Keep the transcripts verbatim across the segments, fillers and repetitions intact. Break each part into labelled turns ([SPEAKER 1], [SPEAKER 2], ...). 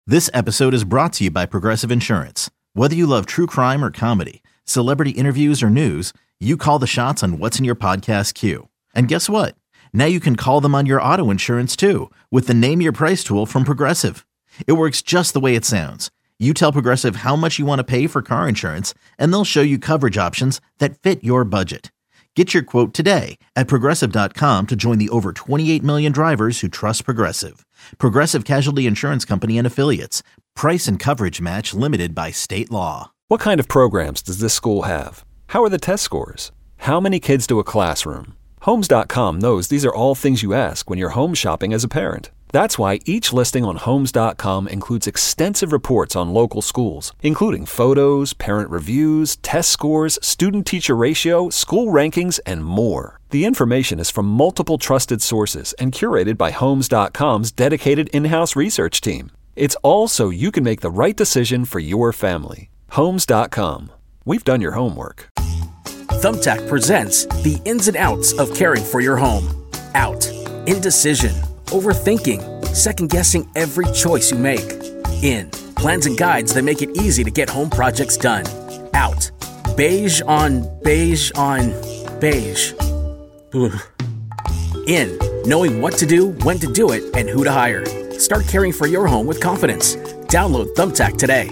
[SPEAKER 1] This episode is brought to you by Progressive Insurance. Whether you love true crime or comedy, celebrity interviews or news, you call the shots on what's in your podcast queue. And guess what? Now you can call them on your auto insurance too with the Name Your Price tool from Progressive. It works just the way it sounds. You tell Progressive how much you want to pay for car insurance, and they'll show you coverage options that fit your budget. Get your quote today at Progressive dot com to join the over twenty-eight million drivers who trust Progressive. Progressive Casualty Insurance Company and Affiliates. Price and coverage match limited by state law.
[SPEAKER 2] What kind of programs does this school have? How are the test scores? How many kids to a classroom? Homes dot com knows these are all things you ask when you're home shopping as a parent. That's why each listing on Homes dot com includes extensive reports on local schools, including photos, parent reviews, test scores, student-teacher ratio, school rankings, and more. The information is from multiple trusted sources and curated by Homes dot com's dedicated in-house research team. It's all so you can make the right decision for your family. Homes dot com. We've done your homework.
[SPEAKER 3] Thumbtack presents the ins and outs of caring for your home. Out. Indecision. Overthinking, second-guessing every choice you make. In, plans and guides that make it easy to get home projects done. Out, beige on beige on beige. Ugh. In, knowing what to do, when to do it, and who to hire. Start caring for your home with confidence. Download Thumbtack today.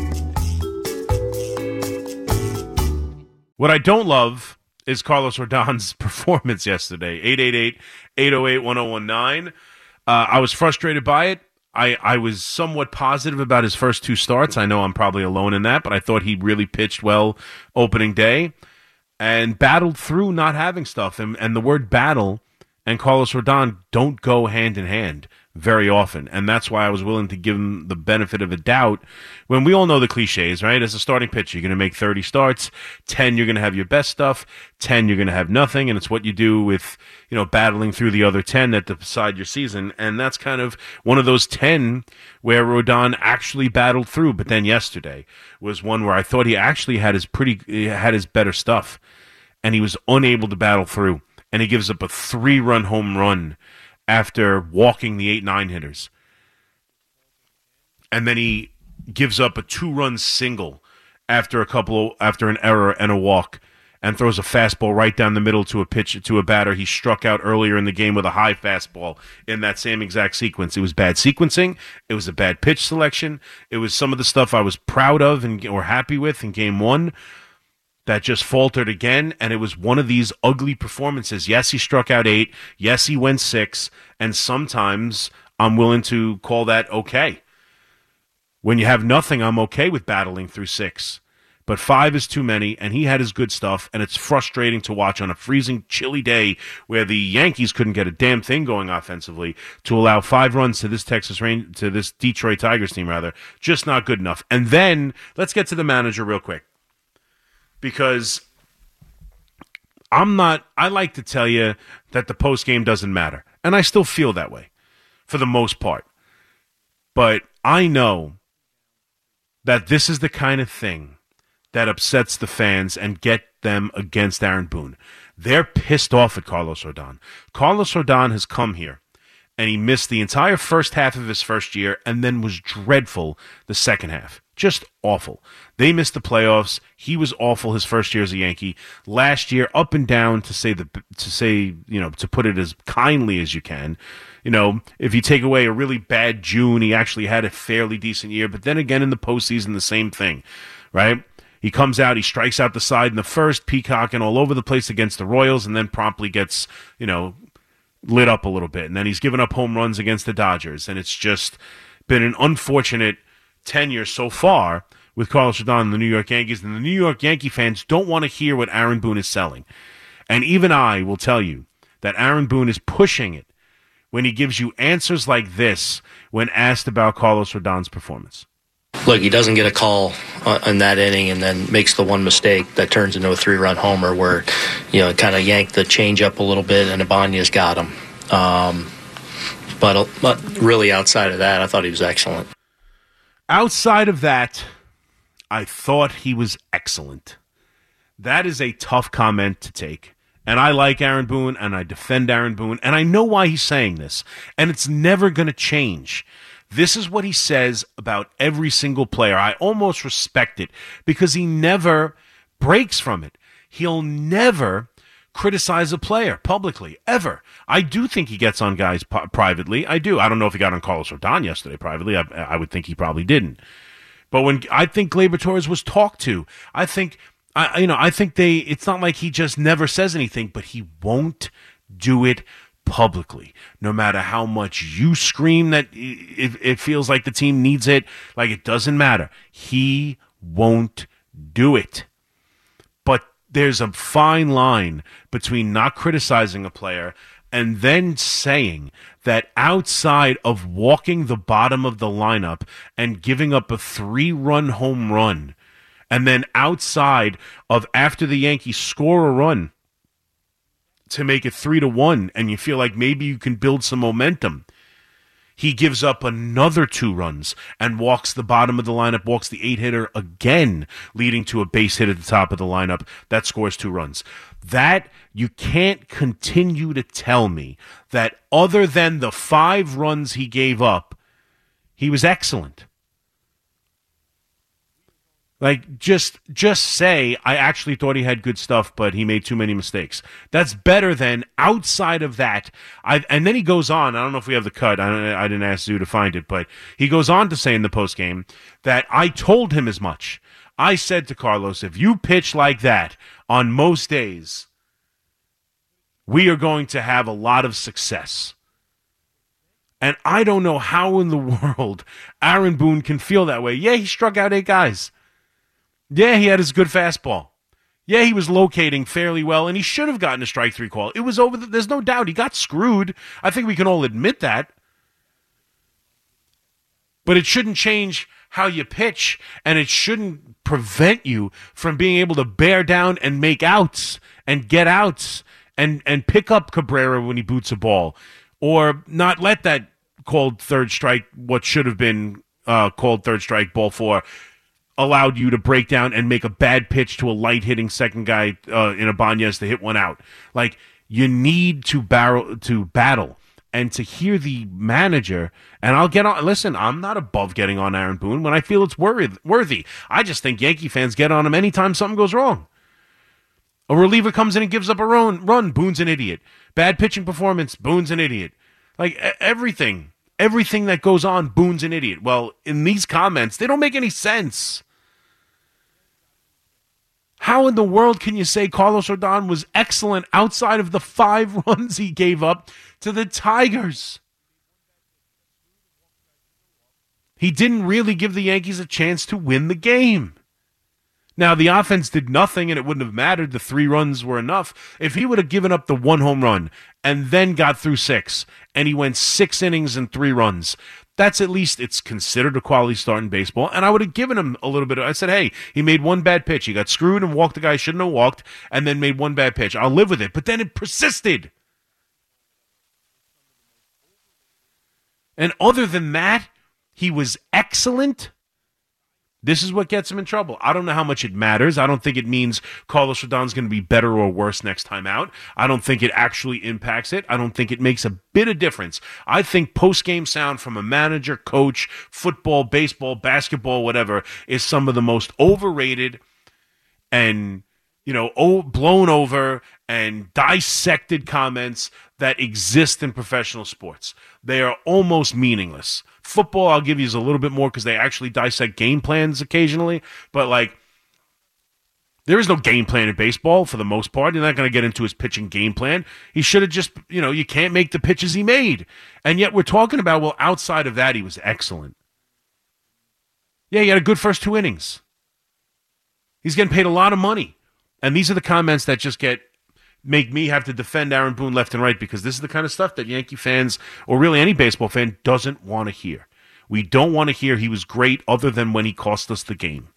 [SPEAKER 4] What I don't love is Carlos Rodon's performance yesterday. eight eight eight, eight oh eight, one oh one nine. Uh, I was frustrated by it. I, I was somewhat positive about his first two starts. I know I'm probably alone in that, but I thought he really pitched well opening day and battled through not having stuff. And, and the word battle and Carlos Rodon don't go hand in hand very often. And that's why I was willing to give him the benefit of a doubt when we all know the cliches, right? As a starting pitcher, you're going to make thirty starts, ten, you're going to have your best stuff, ten, you're going to have nothing. And it's what you do with, you know, battling through the other ten that decide your season. And that's kind of one of those ten where Rodon actually battled through. But then yesterday was one where I thought he actually had his pretty, he had his better stuff and he was unable to battle through. And he gives up a three-run home run after walking the eight nine hitters. And then he gives up a two-run single after a couple after an error and a walk and throws a fastball right down the middle to a pitch to a batter he struck out earlier in the game with a high fastball in that same exact sequence. It was bad sequencing, it was a bad pitch selection, it was some of the stuff I was proud of and or happy with in game one that just faltered again, and it was one of these ugly performances. Yes, he struck out eight. Yes, he went six, and sometimes I'm willing to call that okay. When you have nothing, I'm okay with battling through six. But five is too many, and he had his good stuff, and it's frustrating to watch on a freezing, chilly day where the Yankees couldn't get a damn thing going offensively to allow five runs to this Texas Rain to this Detroit Tigers team, rather. Just not good enough. And then, let's get to the manager real quick. Because I'm not, I like to tell you that the postgame doesn't matter. And I still feel that way for the most part. But I know that this is the kind of thing that upsets the fans and get them against Aaron Boone. They're pissed off at Carlos Rodon. Carlos Rodon has come here and he missed the entire first half of his first year and then was dreadful the second half. Just awful. They missed the playoffs. He was awful his first year as a Yankee. Last year, up and down, to say the to say you know to put it as kindly as you can. You know, if you take away a really bad June, he actually had a fairly decent year. But then again, in the postseason, the same thing, right? He comes out, he strikes out the side in the first, peacocking all over the place against the Royals, and then promptly gets you know lit up a little bit. And then he's given up home runs against the Dodgers, and it's just been an unfortunate tenure so far with Carlos Rodon and the New York Yankees, and the New York Yankee fans don't want to hear what Aaron Boone is selling. And even I will tell you that Aaron Boone is pushing it when he gives you answers like this when asked about Carlos Rodon's performance.
[SPEAKER 5] Look, he doesn't get a call in that inning and then makes the one mistake that turns into a three-run homer where, you know, kind of yanked the changeup a little bit and Ibanez got him. Um, but, but really outside of that, I thought he was excellent.
[SPEAKER 4] Outside of that, I thought he was excellent. That is a tough comment to take. And I like Aaron Boone, and I defend Aaron Boone, and I know why he's saying this. And it's never going to change. This is what he says about every single player. I almost respect it because he never breaks from it. He'll never criticize a player publicly, ever. I do think he gets on guys p- privately. I do. I don't know if he got on Carlos Rodon yesterday privately. I, I would think he probably didn't. But when I think Gleyber Torres was talked to, I think, I, you know, I think they, it's not like he just never says anything, but he won't do it publicly. No matter how much you scream that it, it feels like the team needs it, like it doesn't matter. He won't do it. But there's a fine line between not criticizing a player and then saying that outside of walking the bottom of the lineup and giving up a three-run home run, and then outside of after the Yankees score a run to make it three to one, and you feel like maybe you can build some momentum, he gives up another two runs and walks the bottom of the lineup, walks the eight-hitter again, leading to a base hit at the top of the lineup that scores two runs. That, you can't continue to tell me that other than the five runs he gave up, he was excellent. Like, just just say, I actually thought he had good stuff, but he made too many mistakes. That's better than outside of that. I, and then he goes on, I don't know if we have the cut, I, I didn't ask Zoo to find it, but he goes on to say in the postgame that I told him as much. I said to Carlos, if you pitch like that on most days, we are going to have a lot of success. And I don't know how in the world Aaron Boone can feel that way. Yeah, he struck out eight guys. Yeah, he had his good fastball. Yeah, he was locating fairly well, and he should have gotten a strike three call. It was over. The, there's no doubt. He got screwed. I think we can all admit that. But it shouldn't change how you pitch, and it shouldn't prevent you from being able to bear down and make outs and get outs and, and pick up Cabrera when he boots a ball, or not let that called third strike, what should have been uh, called third strike, ball four, allowed you to break down and make a bad pitch to a light-hitting second guy uh, in Ibanez to hit one out. Like, you need to barrel to battle. And to hear the manager, and I'll get on, listen, I'm not above getting on Aaron Boone when I feel it's worthy. I just think Yankee fans get on him anytime something goes wrong. A reliever comes in and gives up a run, run, Boone's an idiot. Bad pitching performance, Boone's an idiot. Like, everything, everything that goes on, Boone's an idiot. Well, in these comments, they don't make any sense. How in the world can you say Carlos Rodon was excellent outside of the five runs he gave up to the Tigers? He didn't really give the Yankees a chance to win the game. Now, the offense did nothing, and it wouldn't have mattered. The three runs were enough. If he would have given up the one home run and then got through six, and he went six innings and three runs, that's at least, it's considered a quality start in baseball, and I would have given him a little bit of, I said, hey, he made one bad pitch. He got screwed and walked the guy he shouldn't have walked, and then made one bad pitch. I'll live with it. But then it persisted. And other than that, he was excellent. This is what gets him in trouble. I don't know how much it matters. I don't think it means Carlos Rodon's going to be better or worse next time out. I don't think it actually impacts it. I don't think it makes a bit of difference. I think post-game sound from a manager, coach, football, baseball, basketball, whatever, is some of the most overrated and, you know, oh, blown over and dissected comments that exist in professional sports. They are almost meaningless. Football, I'll give you, is a little bit more because they actually dissect game plans occasionally. But, like, there is no game plan in baseball for the most part. You're not going to get into his pitching game plan. He should have just, you know, you can't make the pitches he made. And yet we're talking about, well, outside of that, he was excellent. Yeah, he had a good first two innings. He's getting paid a lot of money. And these are the comments that just get make me have to defend Aaron Boone left and right, because this is the kind of stuff that Yankee fans, or really any baseball fan, doesn't want to hear. We don't want to hear he was great other than when he cost us the game.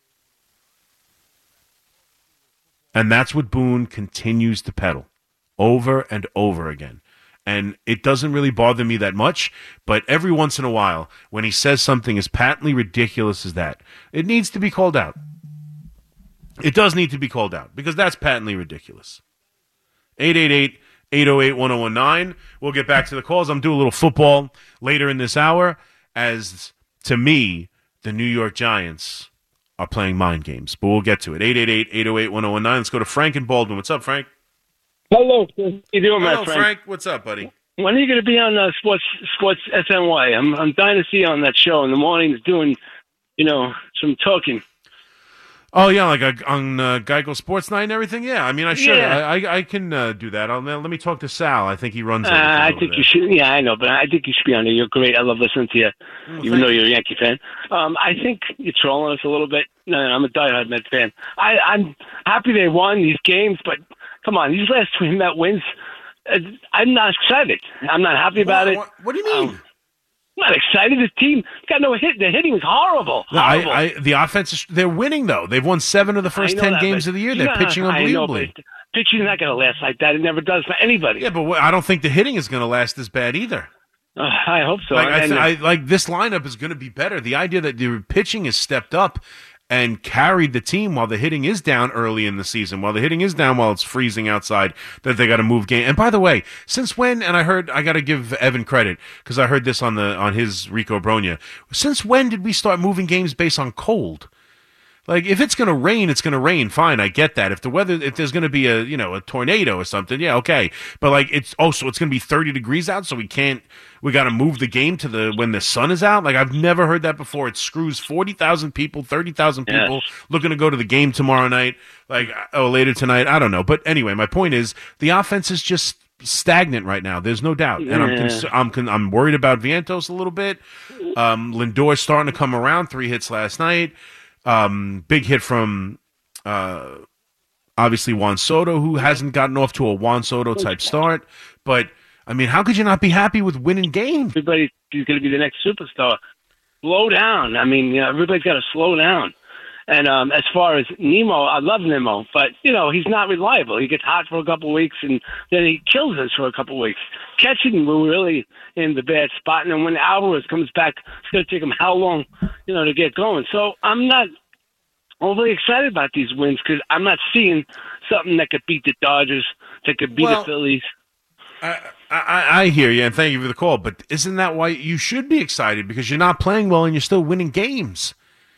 [SPEAKER 4] And that's what Boone continues to peddle over and over again. And it doesn't really bother me that much, but every once in a while, when he says something as patently ridiculous as that, it needs to be called out. It does need to be called out, because that's patently ridiculous. eight eight eight, eight oh eight, one oh one nine. We'll get back to the calls. I'm doing a little football later in this hour. as, to me, the New York Giants are playing mind games. But we'll get to it. eight eight eight, eight oh eight, one oh one nine. Let's go to Frank in Baldwin. What's up, Frank?
[SPEAKER 6] Hello. How you doing, my
[SPEAKER 4] Hello,
[SPEAKER 6] friend?
[SPEAKER 4] Frank. What's up, buddy?
[SPEAKER 6] When are you going to be on uh, Sports Sports S N Y? I'm I'm dying to see you on that show in the mornings doing, you know, some talking.
[SPEAKER 4] Oh, yeah, like uh, on uh, Geico Sports Night and everything? Yeah, I mean, I should.
[SPEAKER 6] Yeah.
[SPEAKER 4] I, I I can uh, do that. I'll, let me talk to Sal. I think he runs
[SPEAKER 6] Uh,
[SPEAKER 4] everything
[SPEAKER 6] I
[SPEAKER 4] over
[SPEAKER 6] think
[SPEAKER 4] there.
[SPEAKER 6] you should. Yeah, I know, but I think you should be on there. You're great. I love listening to you,
[SPEAKER 4] Well,
[SPEAKER 6] even
[SPEAKER 4] thank
[SPEAKER 6] though
[SPEAKER 4] you.
[SPEAKER 6] you're a Yankee fan. Um, I think you're trolling us a little bit. No, I'm a diehard Mets fan. I, I'm happy they won these games, but come on, these last three Met wins, uh, I'm not excited. I'm not happy about
[SPEAKER 4] What,
[SPEAKER 6] it.
[SPEAKER 4] what, what do you mean?
[SPEAKER 6] Um, I'm not excited. This team got no hit. The hitting was horrible.
[SPEAKER 4] No,
[SPEAKER 6] horrible.
[SPEAKER 4] I, I, the offense, is, they're winning, though. They've won seven of the first
[SPEAKER 6] I know
[SPEAKER 4] ten
[SPEAKER 6] that,
[SPEAKER 4] games
[SPEAKER 6] but
[SPEAKER 4] of the year.
[SPEAKER 6] you
[SPEAKER 4] They're
[SPEAKER 6] know,
[SPEAKER 4] pitching
[SPEAKER 6] I know,
[SPEAKER 4] unbelievably.
[SPEAKER 6] but pitching's not going to last like that. It never does for anybody.
[SPEAKER 4] Yeah, but wh- I don't think the hitting is going to last as bad either.
[SPEAKER 6] Uh, I hope so.
[SPEAKER 4] Like, I,
[SPEAKER 6] And,
[SPEAKER 4] th-
[SPEAKER 6] uh,
[SPEAKER 4] I like this lineup is going to be better. The idea that the pitching has stepped up and carried the team while the hitting is down early in the season, while the hitting is down while it's freezing outside, that they got to move game. And by the way, since when? And I heard I got to give Evan credit because I heard this on the on his Rico Bronya. Since when did we start moving games based on cold? Like, if it's going to rain, it's going to rain. Fine, I get that. If the weather, if there's going to be a, you know, a tornado or something, yeah, okay. But like, it's oh, so it's going to be thirty degrees out, so we can't. We got to move the game to the when the sun is out. Like, I've never heard that before. It screws forty thousand people, thirty thousand
[SPEAKER 6] Yes.
[SPEAKER 4] people looking to go to the game tomorrow night. Like, oh, later tonight. I don't know. But anyway, my point is the offense is just stagnant right now. There's no doubt, and I'm
[SPEAKER 6] Yeah.
[SPEAKER 4] cons- I'm con- I'm worried about Vientos a little bit. Um, Lindor's starting to come around. Three hits last night. Um, big hit from uh, obviously Juan Soto, who hasn't gotten off to a Juan Soto type start. But I mean, how could you not be happy with winning games?
[SPEAKER 6] everybody is going to be the next superstar. Slow down. I mean, you know, everybody's got to slow down. And um, as far as Nemo, I love Nemo, but, you know, he's not reliable. He gets hot for a couple of weeks, and then he kills us for a couple of weeks. Catching, we're really in the bad spot. And then when Alvarez comes back, it's going to take him how long, you know, to get going. So I'm not overly excited about these wins because I'm not seeing something that could beat the Dodgers, that could beat
[SPEAKER 4] Well,
[SPEAKER 6] the Phillies.
[SPEAKER 4] I, I, I hear you, and thank you for the call. But isn't that why you should be excited? Because you're not playing well and you're still winning games.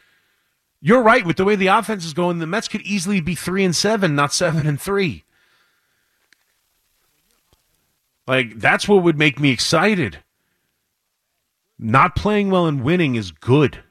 [SPEAKER 4] You're right. With the way the offense is going, the Mets could easily be three and seven, not seven and three. Like, that's what would make me excited. Not playing well and winning is good.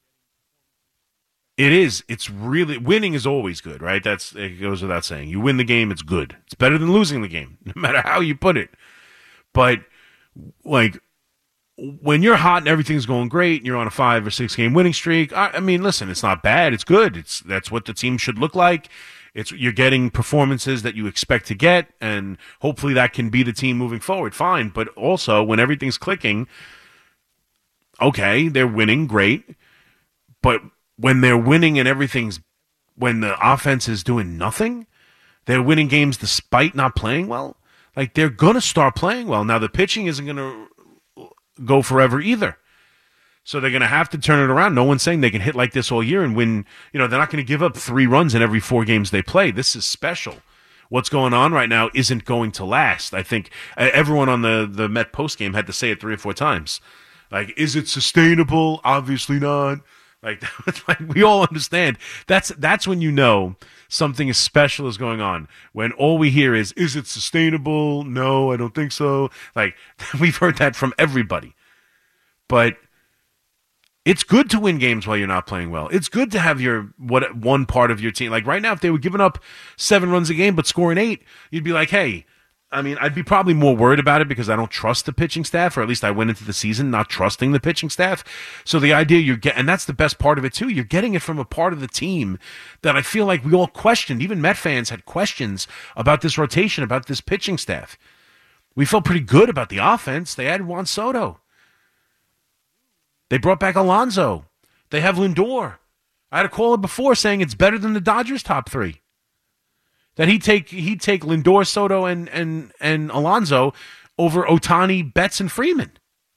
[SPEAKER 4] It is. It's really winning is always good, right? That's it goes without saying. You win the game, it's good. It's better than losing the game, no matter how you put it. But like when you're hot and everything's going great, and you're on a five or six game winning streak. I, I mean, listen, it's not bad. It's good. It's that's what the team should look like. It's you're getting performances that you expect to get, and hopefully that can be the team moving forward. Fine, but also when everything's clicking, okay, they're winning, great, but when they're winning and everything's when the offense is doing nothing, they're winning games despite not playing well. Like they're gonna start playing well. Now the pitching isn't gonna go forever either. So they're going to have to turn it around. No one's saying they can hit like this all year and win. You know, they're not going to give up three runs in every four games they play. This is special. What's going on right now isn't going to last. I think uh, everyone on the, the Met postgame had to say it three or four times. Like, is it sustainable? Obviously not. Like, like we all understand. That's that's when you know something as special is going on. When all we hear is, is it sustainable? No, I don't think so. Like, we've heard that from everybody. But it's good to win games while you're not playing well. It's good to have your what one part of your team. Like right now, if they were giving up seven runs a game but scoring eight, you'd be like, hey, I mean, I'd be probably more worried about it because I don't trust the pitching staff, or at least I went into the season not trusting the pitching staff. So the idea you're getting, and that's the best part of it too, you're getting it from a part of the team that I feel like we all questioned. Even Met fans had questions about this rotation, about this pitching staff. We felt pretty good about the offense. They added Juan Soto. They brought back Alonso. They have Lindor. I had a caller before saying it's better than the Dodgers' top three. That he'd take he'd take Lindor, Soto, and and and Alonso over Ohtani, Betts, and Freeman.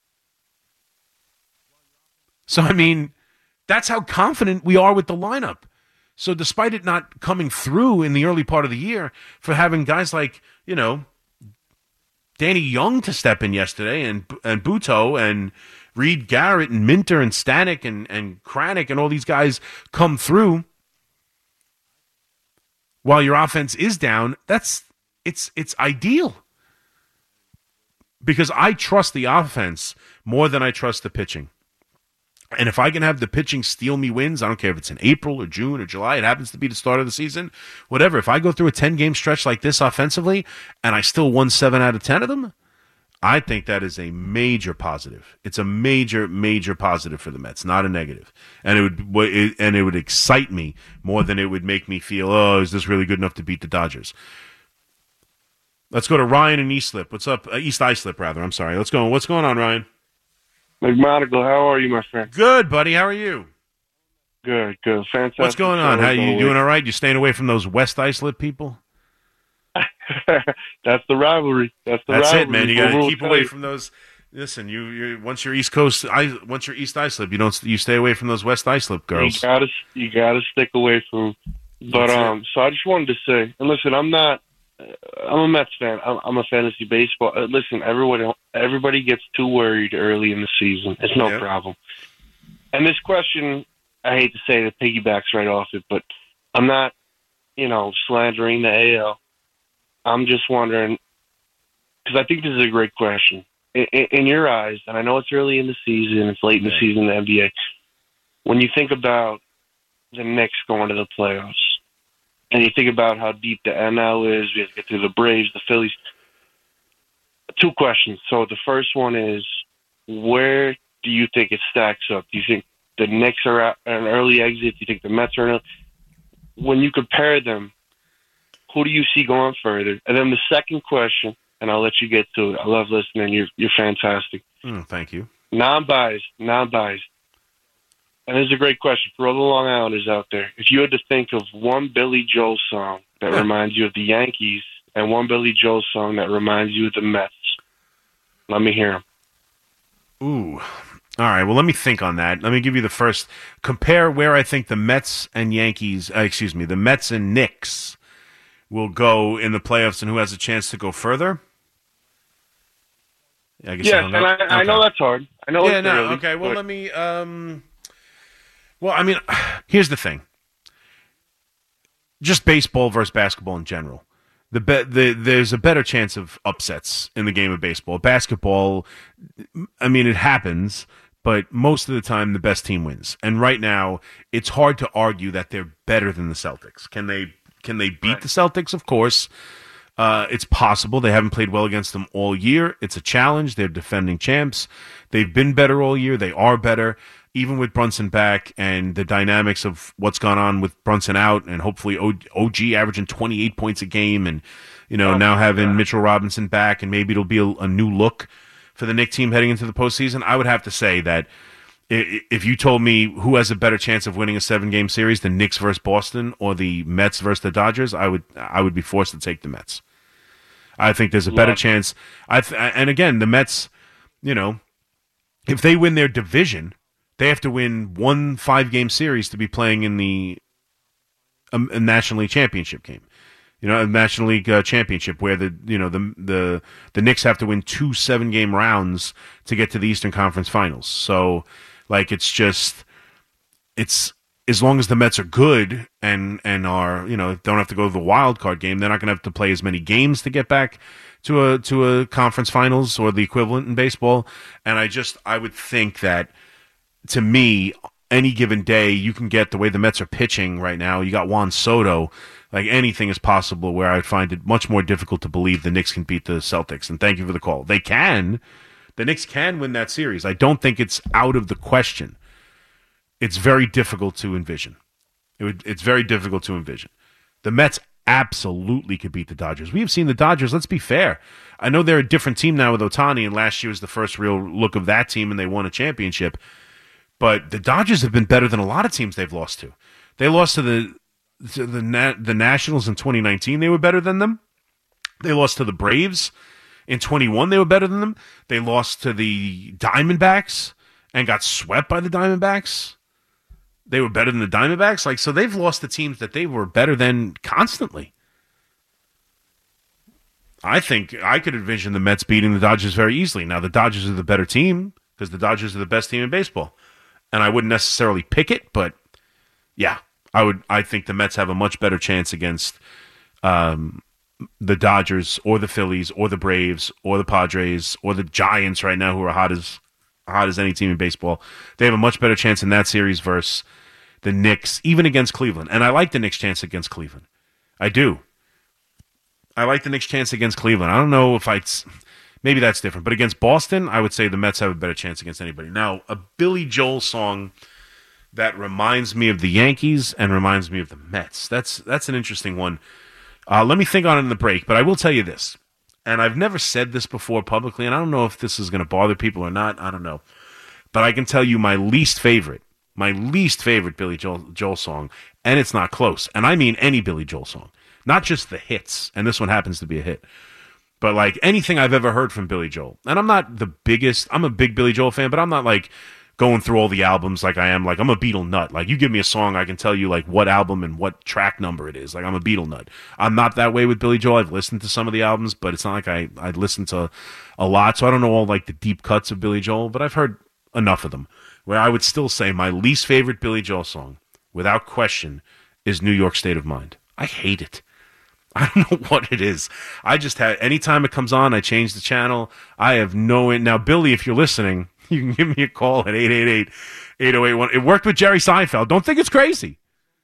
[SPEAKER 4] So I mean, that's how confident we are with the lineup. So despite it not coming through in the early part of the year, for having guys like, you know, Danny Young to step in yesterday, and and Buto and Reed Garrett and Minter and Stanek and, and Kranick and all these guys come through while your offense is down, that's it's it's ideal. Because I trust the offense more than I trust the pitching. And if I can have the pitching steal me wins, I don't care if it's in April or June or July, it happens to be the start of the season, whatever. If I go through a ten-game stretch like this offensively and I still won seven out of ten of them, I think that is a major positive. It's a major, major positive for the Mets, not a negative. And it would and it would excite me more than it would make me feel, oh, is this really good enough to beat the Dodgers? Let's go to Ryan in Eastlip. What's up? Uh, East Islip, rather. I'm sorry. Let's go. What's going on, Ryan?
[SPEAKER 7] McMonagle, how are you, my friend?
[SPEAKER 4] Good, buddy. How are you?
[SPEAKER 7] Good, good. Fantastic.
[SPEAKER 4] What's going on? How you doing all right? You staying away from those West Islip people?
[SPEAKER 7] That's the rivalry. That's the
[SPEAKER 4] That's
[SPEAKER 7] rivalry.
[SPEAKER 4] it, man. You got to
[SPEAKER 7] We'll
[SPEAKER 4] keep
[SPEAKER 7] tell
[SPEAKER 4] away
[SPEAKER 7] you.
[SPEAKER 4] from those. Listen, you you once you're East Coast, I once you're East Islip, you don't you stay away from those West Islip girls.
[SPEAKER 7] You gotta, you gotta stick away from. But
[SPEAKER 4] That's
[SPEAKER 7] um,
[SPEAKER 4] it.
[SPEAKER 7] so I just wanted to say, and listen, I'm not. I'm a Mets fan. I'm, I'm a fantasy baseball. Uh, listen, everyone, everybody gets too worried early in the season. It's no
[SPEAKER 4] Yeah.
[SPEAKER 7] problem. And this question, I hate to say it, piggybacks right off it, but I'm not, you know, slandering the A L. I'm just wondering, because I think this is a great question. In, in, in your eyes, and I know it's early in the season, it's late in the
[SPEAKER 4] Yeah.
[SPEAKER 7] season in the N B A, when you think about the Knicks going to the playoffs, and you think about how deep the N L is, we have to get through the Braves, the Phillies. Two questions. So the first one is, where do you think it stacks up? Do you think the Knicks are at an early exit? Do you think the Mets are an When you compare them, who do you see going further? And then the second question, and I'll let you get to it. I love listening. You're, you're fantastic.
[SPEAKER 4] Mm, thank you.
[SPEAKER 7] Non-biased, non-biased. And this is a great question for all the Long Islanders out there. If you had to think of one Billy Joel song that
[SPEAKER 4] Yeah.
[SPEAKER 7] reminds you of the Yankees and one Billy Joel song that reminds you of the Mets, let me hear them.
[SPEAKER 4] Ooh. All right. Well, let me think on that. Let me give you the first. Compare where I think the Mets and Yankees, uh, excuse me, the Mets and Knicks will go in the playoffs and who has a chance to go further. I guess
[SPEAKER 7] Yes,
[SPEAKER 4] hung
[SPEAKER 7] and I,
[SPEAKER 4] up.
[SPEAKER 7] I
[SPEAKER 4] Okay.
[SPEAKER 7] know that's hard. I know
[SPEAKER 4] Yeah,
[SPEAKER 7] it's
[SPEAKER 4] no,
[SPEAKER 7] early,
[SPEAKER 4] okay. Well,
[SPEAKER 7] but
[SPEAKER 4] let me. Um, well, I mean, here's the thing. Just baseball versus basketball in general. The, be- the there's a better chance of upsets in the game of baseball. Basketball, I mean, it happens, but most of the time the best team wins. And right now, it's hard to argue that they're better than the Celtics. Can they? Can they beat
[SPEAKER 7] Right.
[SPEAKER 4] the Celtics? Of course. Uh, it's possible. They haven't played well against them all year. It's a challenge. They're defending champs. They've been better all year. They are better. Even with Brunson back and the dynamics of what's gone on with Brunson out and hopefully O G averaging twenty-eight points a game and, you know,
[SPEAKER 7] Oh,
[SPEAKER 4] now having
[SPEAKER 7] God.
[SPEAKER 4] Mitchell Robinson back and maybe it'll be a, a new look for the Knicks team heading into the postseason, I would have to say that i- if you told me who has a better chance of winning a seven-game series, the Knicks versus Boston or the Mets versus the Dodgers, I would I would be forced to take the Mets. I think there's a better
[SPEAKER 7] Love it.
[SPEAKER 4] chance. I th- and again, the Mets, you know, if they win their division, they have to win one five-game series to be playing in the um, a National League championship game. You know, a National League uh, championship where the you know the the the Knicks have to win two seven-game rounds to get to the Eastern Conference Finals. So, like, it's just it's. As long as the Mets are good and and are, you know, don't have to go to the wild card game, they're not going to have to play as many games to get back to a to a conference finals or the equivalent in baseball. And I just I would think that, to me, any given day you can get the way the Mets are pitching right now. You got Juan Soto. Like, anything is possible where I would find it much more difficult to believe the Knicks can beat the Celtics. And thank you for the call. They can. The Knicks can win that series. I don't think it's out of the question. It's very difficult to envision. It would, it's very difficult to envision. The Mets absolutely could beat the Dodgers. We have seen the Dodgers, let's be fair. I know they're a different team now with Ohtani, and last year was the first real look of that team, and they won a championship. But the Dodgers have been better than a lot of teams they've lost to. They lost to the to the Na- the Nationals in twenty nineteen. They were better than them. They lost to the Braves in twenty-one. They were better than them. They lost to the Diamondbacks and got swept by the Diamondbacks. They were better than the Diamondbacks. Like, so they've lost the teams that they were better than constantly. I think I could envision the Mets beating the Dodgers very easily. Now, the Dodgers are the better team because the Dodgers are the best team in baseball. And I wouldn't necessarily pick it, but yeah, I would. I think the Mets have a much better chance against um, the Dodgers or the Phillies or the Braves or the Padres or the Giants right now, who are hot as hot as any team in baseball. They have a much better chance in that series versus the Knicks, even against Cleveland. And I like the Knicks' chance against Cleveland. I do. I like the Knicks' chance against Cleveland. I don't know if I'd... Maybe that's different. But against Boston, I would say the Mets have a better chance against anybody. Now, a Billy Joel song that reminds me of the Yankees and reminds me of the Mets. That's that's an interesting one. Uh, let me think on it in the break, but I will tell you this. And I've never said this before publicly, and I don't know if this is going to bother people or not. I don't know. But I can tell you my least favorite, my least favorite Billy Joel, Joel song, and it's not close. And I mean any Billy Joel song, not just the hits. And this one happens to be a hit. But, like, anything I've ever heard from Billy Joel. And I'm not the biggest, I'm a big Billy Joel fan, but I'm not, like, going through all the albums like I am. Like, I'm a Beatle nut. Like, you give me a song, I can tell you, like, what album and what track number it is. Like, I'm a Beatle nut. I'm not that way with Billy Joel. I've listened to some of the albums, but it's not like I, I listen to a lot. So I don't know all, like, the deep cuts of Billy Joel, but I've heard enough of them. Where I would still say my least favorite Billy Joel song, without question, is New York State of Mind. I hate it. I don't know what it is. I just had, anytime it comes on, I change the channel. I have no, now Billy, if you're listening, you can give me a call at eight eight eight, eight oh eight one. It worked with Jerry Seinfeld. Don't think it's crazy.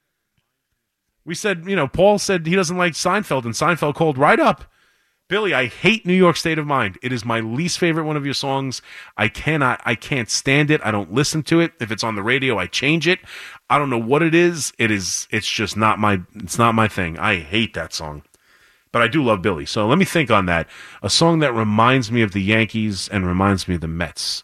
[SPEAKER 4] We said, you know, Paul said he doesn't like Seinfeld, and Seinfeld called right up. Billy, I hate New York State of Mind. It is my least favorite one of your songs. I cannot, I can't stand it. I don't listen to it. If it's on the radio, I change it. I don't know what it is. It is, it's just not my, it's not my thing. I hate that song. But I do love Billy. So let me think on that. A song that reminds me of the Yankees and reminds me of the Mets.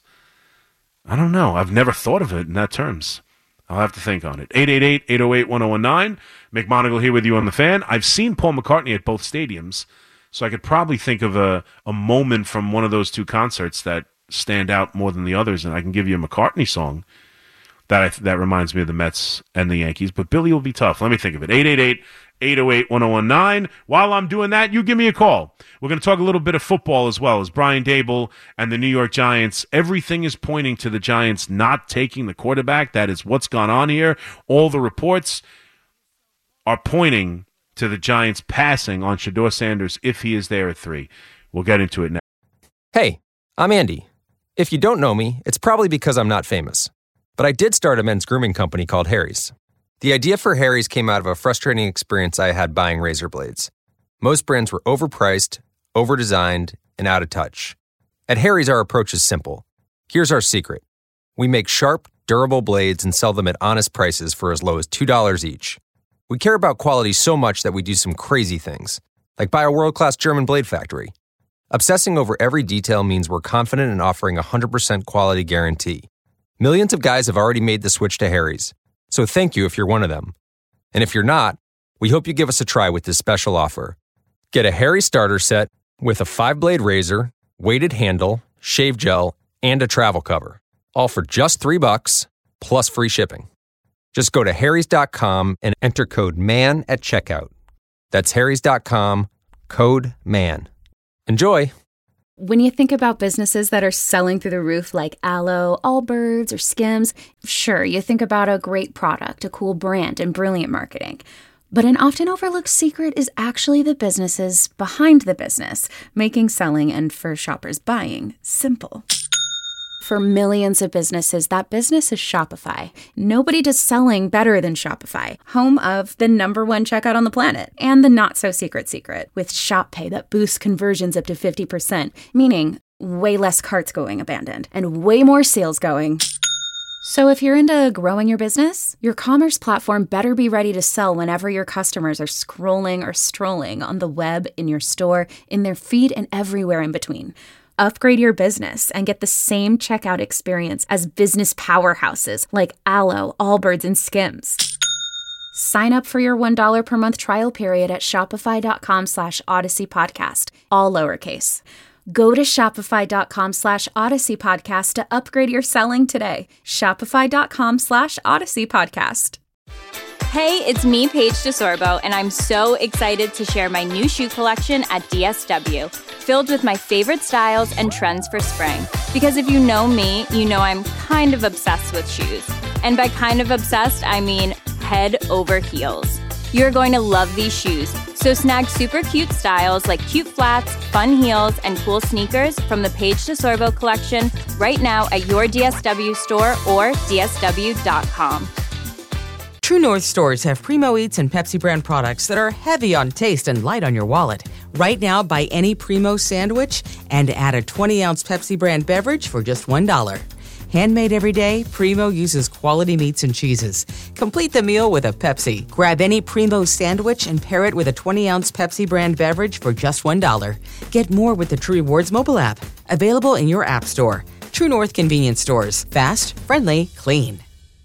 [SPEAKER 4] I don't know. I've never thought of it in that terms. I'll have to think on it. eight eight eight, eight oh eight, one oh one nine. Mick Monagle here with you on The Fan. I've seen Paul McCartney at both stadiums, so I could probably think of a, a moment from one of those two concerts that stand out more than the others, and I can give you a McCartney song that I, that reminds me of the Mets and the Yankees. But Billy will be tough. Let me think of it. eight eight eight, eight oh eight, one oh one nine. While I'm doing that, you give me a call. We're going to talk a little bit of football as well as Brian Daboll and the New York Giants. Everything is pointing to the Giants not taking the quarterback. That is what's gone on here. All the reports are pointing to the Giants passing on Shedeur Sanders if he is there at three. We'll get into it now.
[SPEAKER 8] Hey, I'm Andy. If you don't know me, it's probably because I'm not famous. But I did start a men's grooming company called Harry's. The idea for Harry's came out of a frustrating experience I had buying razor blades. Most brands were overpriced, overdesigned, and out of touch. At Harry's, our approach is simple. Here's our secret. We make sharp, durable blades and sell them at honest prices for as low as two dollars each. We care about quality so much that we do some crazy things, like buy a world-class German blade factory. Obsessing over every detail means we're confident in offering a one hundred percent quality guarantee. Millions of guys have already made the switch to Harry's, so thank you if you're one of them. And if you're not, we hope you give us a try with this special offer. Get a Harry's starter set with a five-blade razor, weighted handle, shave gel, and a travel cover, all for just three bucks plus free shipping. Just go to harrys dot com and enter code MAN at checkout. That's harrys dot com, code MAN. Enjoy!
[SPEAKER 9] When you think about businesses that are selling through the roof like Aloe, Allbirds, or Skims, sure, you think about a great product, a cool brand, and brilliant marketing. But an often overlooked secret is actually the businesses behind the business, making selling and, for shoppers, buying simple. For millions of businesses, that business is Shopify. Nobody does selling better than Shopify, home of the number one checkout on the planet, and the not-so-secret secret, with Shop Pay that boosts conversions up to fifty percent, meaning way less carts going abandoned, and way more sales going. So if you're into growing your business, your commerce platform better be ready to sell whenever your customers are scrolling or strolling on the web, in your store, in their feed, and everywhere in between. Upgrade your business and get the same checkout experience as business powerhouses like Aloe, Allbirds, and Skims. Sign up for your one dollar per month trial period at shopify.com slash Odyssey Podcast, all lowercase. Go to shopify.com slash Odyssey Podcast to upgrade your selling today. Shopify.com slash Odyssey Podcast.
[SPEAKER 10] Hey, it's me, Paige DeSorbo, and I'm so excited to share my new shoe collection at D S W, filled with my favorite styles and trends for spring. Because if you know me, you know I'm kind of obsessed with shoes. And by kind of obsessed, I mean head over heels. You're going to love these shoes. So snag super cute styles like cute flats, fun heels, and cool sneakers from the Paige DeSorbo collection right now at your D S W store or D S W dot com.
[SPEAKER 11] True North stores have Primo Eats and Pepsi brand products that are heavy on taste and light on your wallet. Right now, buy any Primo sandwich and add a twenty ounce Pepsi brand beverage for just one dollar. Handmade every day, Primo uses quality meats and cheeses. Complete the meal with a Pepsi. Grab any Primo sandwich and pair it with a twenty ounce Pepsi brand beverage for just one dollar. Get more with the True Rewards mobile app. Available in your app store. True North convenience stores. Fast, friendly, clean.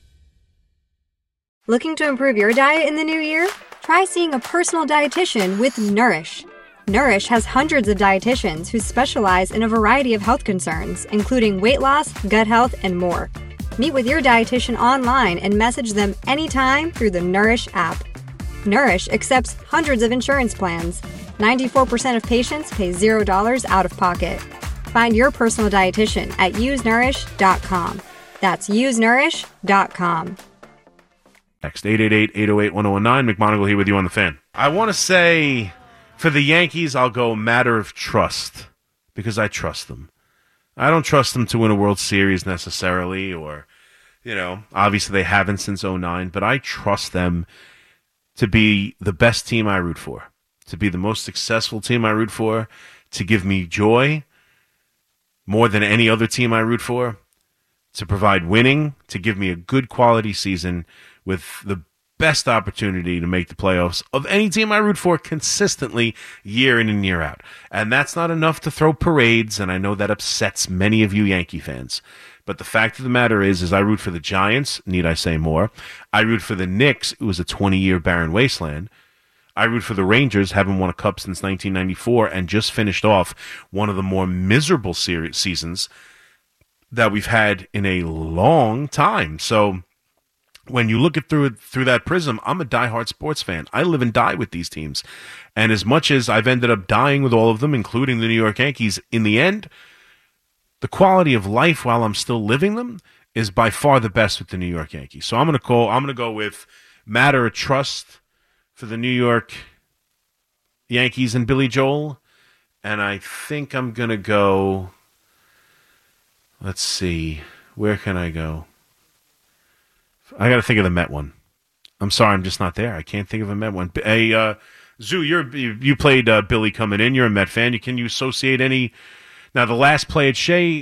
[SPEAKER 12] Looking to improve your diet in the new year? Try seeing a personal dietitian with Nourish. Nourish has hundreds of dietitians who specialize in a variety of health concerns, including weight loss, gut health, and more. Meet with your dietitian online and message them anytime through the Nourish app. Nourish accepts hundreds of insurance plans. ninety-four percent of patients pay zero dollars out of pocket. Find your personal dietitian at use nourish dot com. That's use nourish dot com.
[SPEAKER 4] Next, eight eight eight, eight oh eight, one oh one nine. McMonagle here with you on the Fan. I want to say, for the Yankees, I'll go matter of trust, because I trust them. I don't trust them to win a World Series necessarily, or, you know, obviously they haven't since oh nine, but I trust them to be the best team I root for, to be the most successful team I root for, to give me joy more than any other team I root for, to provide winning, to give me a good quality season with the best opportunity to make the playoffs of any team I root for consistently year in and year out. And that's not enough to throw parades, and I know that upsets many of you Yankee fans. But the fact of the matter is, is I root for the Giants, need I say more. I root for the Knicks, it was a twenty-year barren wasteland. I root for the Rangers, haven't won a cup since nineteen ninety-four, and just finished off one of the more miserable series seasons that we've had in a long time. So when you look at through it through that prism, I'm a diehard sports fan. I live and die with these teams. And as much as I've ended up dying with all of them, including the New York Yankees, in the end, the quality of life while I'm still living them is by far the best with the New York Yankees. So I'm gonna call I'm gonna go with matter of trust for the New York Yankees and Billy Joel. And I think I'm gonna go, let's see, where can I go? I got to think of the Met one. I'm sorry, I'm just not there. I can't think of a Met one. Hey, uh, Zoo, you're, you played uh, Billy coming in. You're a Met fan. You, can you associate any? Now, the last play at Shea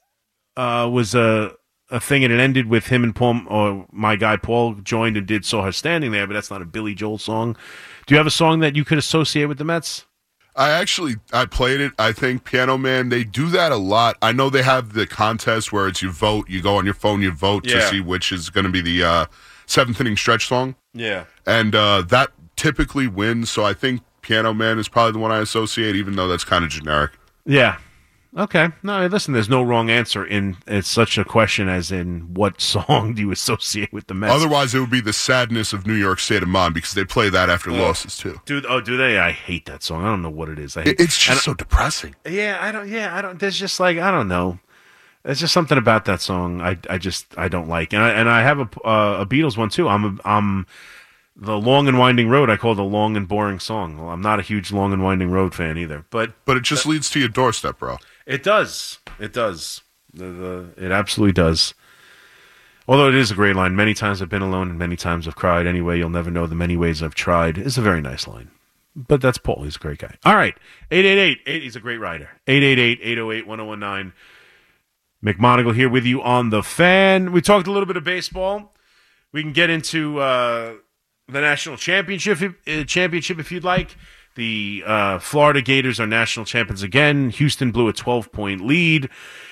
[SPEAKER 4] uh, was a a thing, and it ended with him and Paul, or my guy Paul joined and did Saw Her Standing There, but that's not a Billy Joel song. Do you have a song that you could associate with the Mets?
[SPEAKER 13] I actually, I played it, I think, Piano Man, they do that a lot. I know they have the contest where it's you vote, you go on your phone, you vote
[SPEAKER 4] yeah.
[SPEAKER 13] to see which is going to be the uh, seventh inning stretch song.
[SPEAKER 4] Yeah.
[SPEAKER 13] And uh, that typically wins, so I think Piano Man is probably the one I associate, even though that's kind of generic.
[SPEAKER 4] Yeah. Okay. No, listen, there's no wrong answer in it's such a question as in what song do you associate with the Mets?
[SPEAKER 13] Otherwise, it would be the sadness of New York State of Mind, because they play that after oh. losses, too.
[SPEAKER 4] Dude, oh, do they? I hate that song. I don't know what it is. I hate,
[SPEAKER 13] it's just so depressing.
[SPEAKER 4] Yeah, I don't, yeah, I don't, there's just like, I don't know. There's just something about that song I, I just, I don't like. And I, and I have a, uh, a Beatles one, too. I'm, a, I'm, the Long and Winding Road, I call the long and boring song. Well, I'm not a huge Long and Winding Road fan either. But
[SPEAKER 13] but it just uh, leads to your doorstep, bro.
[SPEAKER 4] It does. It does. The, the, it absolutely does. Although it is a great line. Many times I've been alone and many times I've cried. Anyway, you'll never know the many ways I've tried. It's a very nice line. But that's Paul. He's a great guy. All right. eight eight eight, eight he's a great writer. eight eight eight, eight oh eight, one oh one nine. McMonagle here with you on The Fan. We talked a little bit of baseball. We can get into uh, the national championship, uh, championship if you'd like. The uh, Florida Gators are national champions again. Houston blew a twelve-point lead.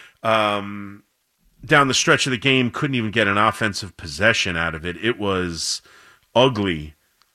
[SPEAKER 4] Um, down the stretch of the game, couldn't even get an offensive possession out of it. It was ugly,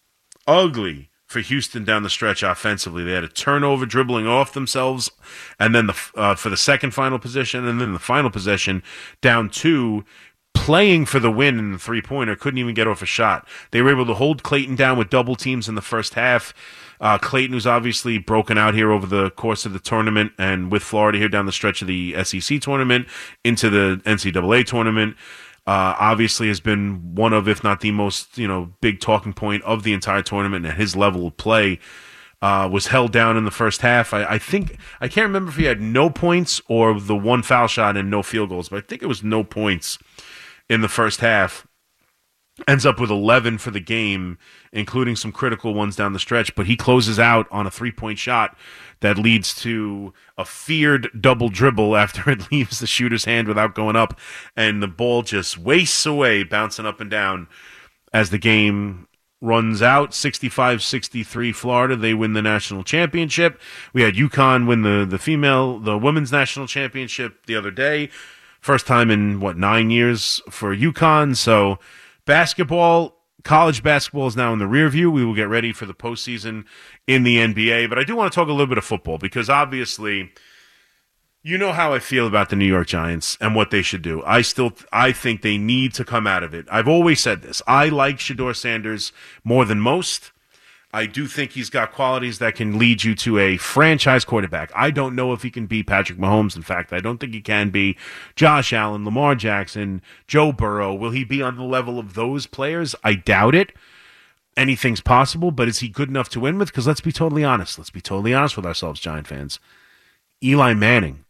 [SPEAKER 4] ugly for Houston down the stretch offensively. They had a turnover dribbling off themselves, and then the uh, for the second final possession, and then the final possession, down two, playing for the win in the three-pointer, couldn't even get off a shot. They were able to hold Clayton down with double teams in the first half. Uh, Clayton, who's obviously broken out here over the course of the tournament and with Florida here down the stretch of the S E C tournament into the N C double A tournament, uh, obviously has been one of, if not the most, you know, big talking point of the entire tournament, and his level of play uh, was held down in the first half. I, I think, I can't remember if he had no points or the one foul shot and no field goals, but I think it was no points in the first half. Ends up with eleven for the game, including some critical ones down the stretch, but he closes out on a three-point shot that leads to a feared double dribble after it leaves the shooter's hand without going up, and the ball just wastes away, bouncing up and down as the game runs out. sixty-five sixty-three Florida, they win the national championship. We had UConn win the, the female, the women's national championship the other day. First time in, what, nine years for UConn, so basketball, college basketball is now in the rear view. We will get ready for the postseason in the N B A. But I do want to talk a little bit of football because obviously, you know how I feel about the New York Giants and what they should do. I still, I think they need to come out of it. I've always said this. I like Shedeur Sanders more than most. I do think he's got qualities that can lead you to a franchise quarterback. I don't know if he can be Patrick Mahomes. In fact, I don't think he can be Josh Allen, Lamar Jackson, Joe Burrow. Will he be on the level of those players? I doubt it. Anything's possible, but is he good enough to win with? Because let's be totally honest. Let's be totally honest with ourselves, Giant fans. Eli Manning.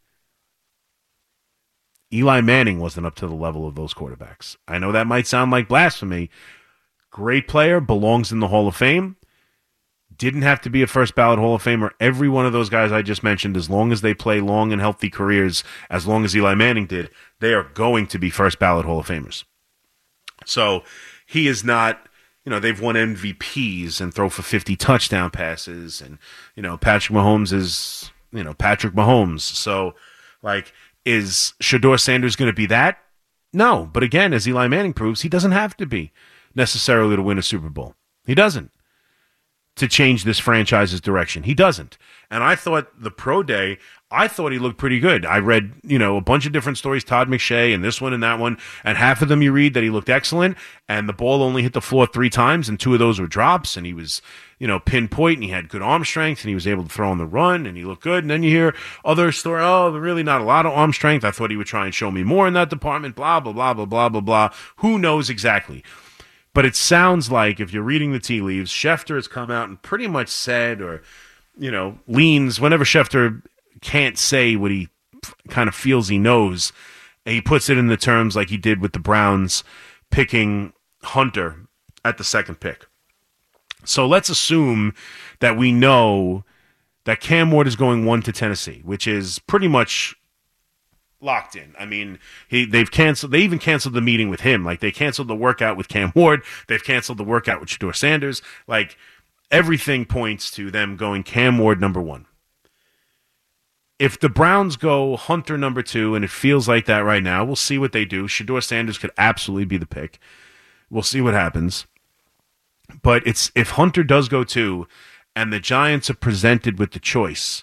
[SPEAKER 4] Eli Manning wasn't up to the level of those quarterbacks. I know that might sound like blasphemy. Great player, belongs in the Hall of Fame. Didn't have to be a first ballot Hall of Famer. Every one of those guys I just mentioned, as long as they play long and healthy careers, as long as Eli Manning did, they are going to be first ballot Hall of Famers. So he is not, you know, they've won M V Ps and throw for fifty touchdown passes. And, you know, Patrick Mahomes is, you know, Patrick Mahomes. So, like, is Shedeur Sanders going to be that? No. But again, as Eli Manning proves, he doesn't have to be necessarily to win a Super Bowl. He doesn't. To change this franchise's direction. He doesn't. And I thought the pro day, I thought he looked pretty good. I read, you know, a bunch of different stories, Todd McShay and this one and that one, and half of them you read that he looked excellent, and the ball only hit the floor three times, and two of those were drops, and he was, you know, pinpoint, and he had good arm strength, and he was able to throw on the run, and he looked good. And then you hear other story, oh, really not a lot of arm strength. I thought he would try and show me more in that department, blah, blah, blah, blah, blah, blah, blah. Who knows exactly? But it sounds like, if you're reading the tea leaves, Schefter has come out and pretty much said, or, you know, leans, whenever Schefter can't say what he kind of feels he knows, and he puts it in the terms like he did with the Browns picking Hunter at the second pick. So let's assume that we know that Cam Ward is going one to Tennessee, which is pretty much locked in. I mean, he they've canceled. They even canceled the meeting with him. Like, they canceled the workout with Cam Ward. They've canceled the workout with Shedeur Sanders. Like, everything points to them going Cam Ward number one. If the Browns go Hunter number two, and it feels like that right now, we'll see what they do. Shedeur Sanders could absolutely be the pick. We'll see what happens. But it's if Hunter does go two, and the Giants are presented with the choice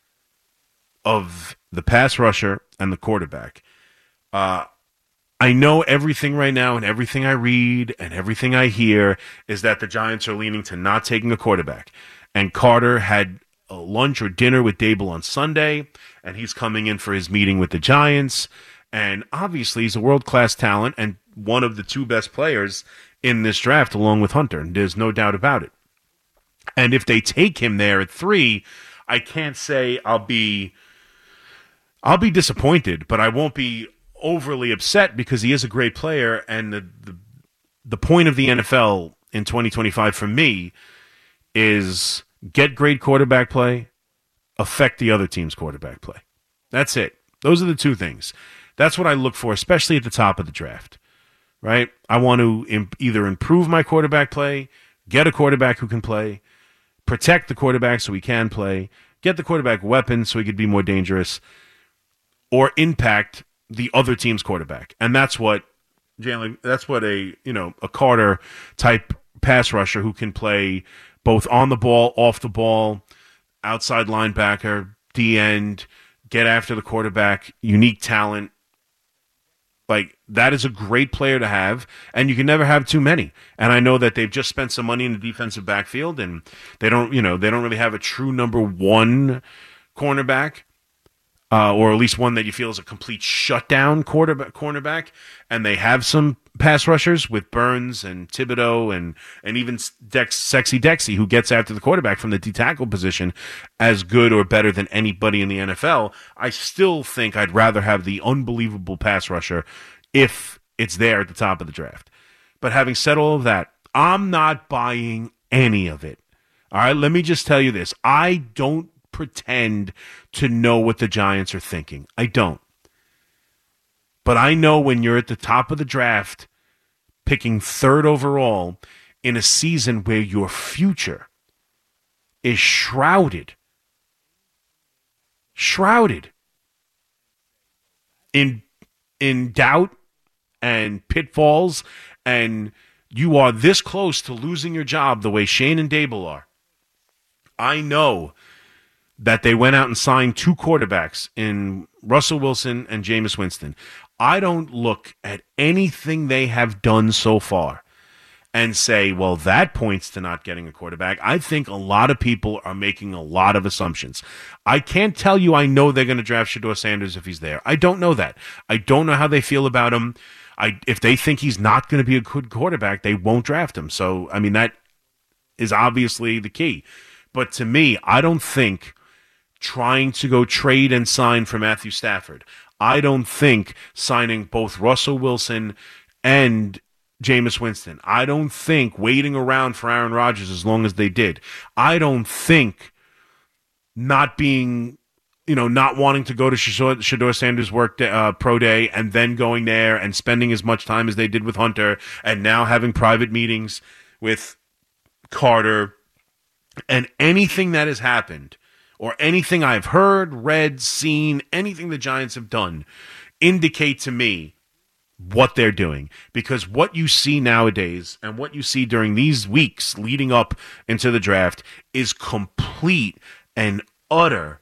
[SPEAKER 4] of the pass rusher and the quarterback. Uh, I know everything right now, and everything I read and everything I hear is that the Giants are leaning to not taking a quarterback. And Carter had a lunch or dinner with Dable on Sunday, and he's coming in for his meeting with the Giants. And obviously he's a world-class talent and one of the two best players in this draft along with Hunter. And there's no doubt about it. And if they take him there at three, I can't say I'll be... I'll be disappointed, but I won't be overly upset because he is a great player, and the, the the point of the N F L in twenty twenty-five for me is get great quarterback play, affect the other team's quarterback play. That's it. Those are the two things. That's what I look for, especially at the top of the draft, right? I want to imp- either improve my quarterback play, get a quarterback who can play, protect the quarterback so he can play, get the quarterback weapons so he could be more dangerous, or impact the other team's quarterback. And that's what Jalen, that's what a, you know, a Carter type pass rusher who can play both on the ball, off the ball, outside linebacker, D end, get after the quarterback, unique talent. Like, that is a great player to have, and you can never have too many. And I know that they've just spent some money in the defensive backfield, and they don't, you know, they don't really have a true number one cornerback, uh, or at least one that you feel is a complete shutdown quarterback, cornerback. And they have some pass rushers with Burns and Thibodeau and and even Dex, Sexy Dexy, who gets after the quarterback from the D-tackle position as good or better than anybody in the N F L. I still think I'd rather have the unbelievable pass rusher if it's there at the top of the draft. But having said all of that, I'm not buying any of it. All right, let me just tell you this. I don't pretend to know what the Giants are thinking. I don't. But I know when you're at the top of the draft, picking third overall in a season where your future is shrouded, shrouded in in doubt and pitfalls, and you are this close to losing your job the way Shane and Dable are. I know that they went out and signed two quarterbacks in Russell Wilson and Jameis Winston. I don't look at anything they have done so far and say, well, that points to not getting a quarterback. I think a lot of people are making a lot of assumptions. I can't tell you I know they're going to draft Shedeur Sanders if he's there. I don't know that. I don't know how they feel about him. I, if they think he's not going to be a good quarterback, they won't draft him. So, I mean, that is obviously the key. But to me, I don't think trying to go trade and sign for Matthew Stafford, I don't think signing both Russell Wilson and Jameis Winston, I don't think waiting around for Aaron Rodgers as long as they did, I don't think not being, you know, not wanting to go to Shedeur Sanders' work day, uh, pro day and then going there and spending as much time as they did with Hunter and now having private meetings with Carter and anything that has happened or anything I've heard, read, seen, anything the Giants have done indicate to me what they're doing. Because what you see nowadays and what you see during these weeks leading up into the draft is complete and utter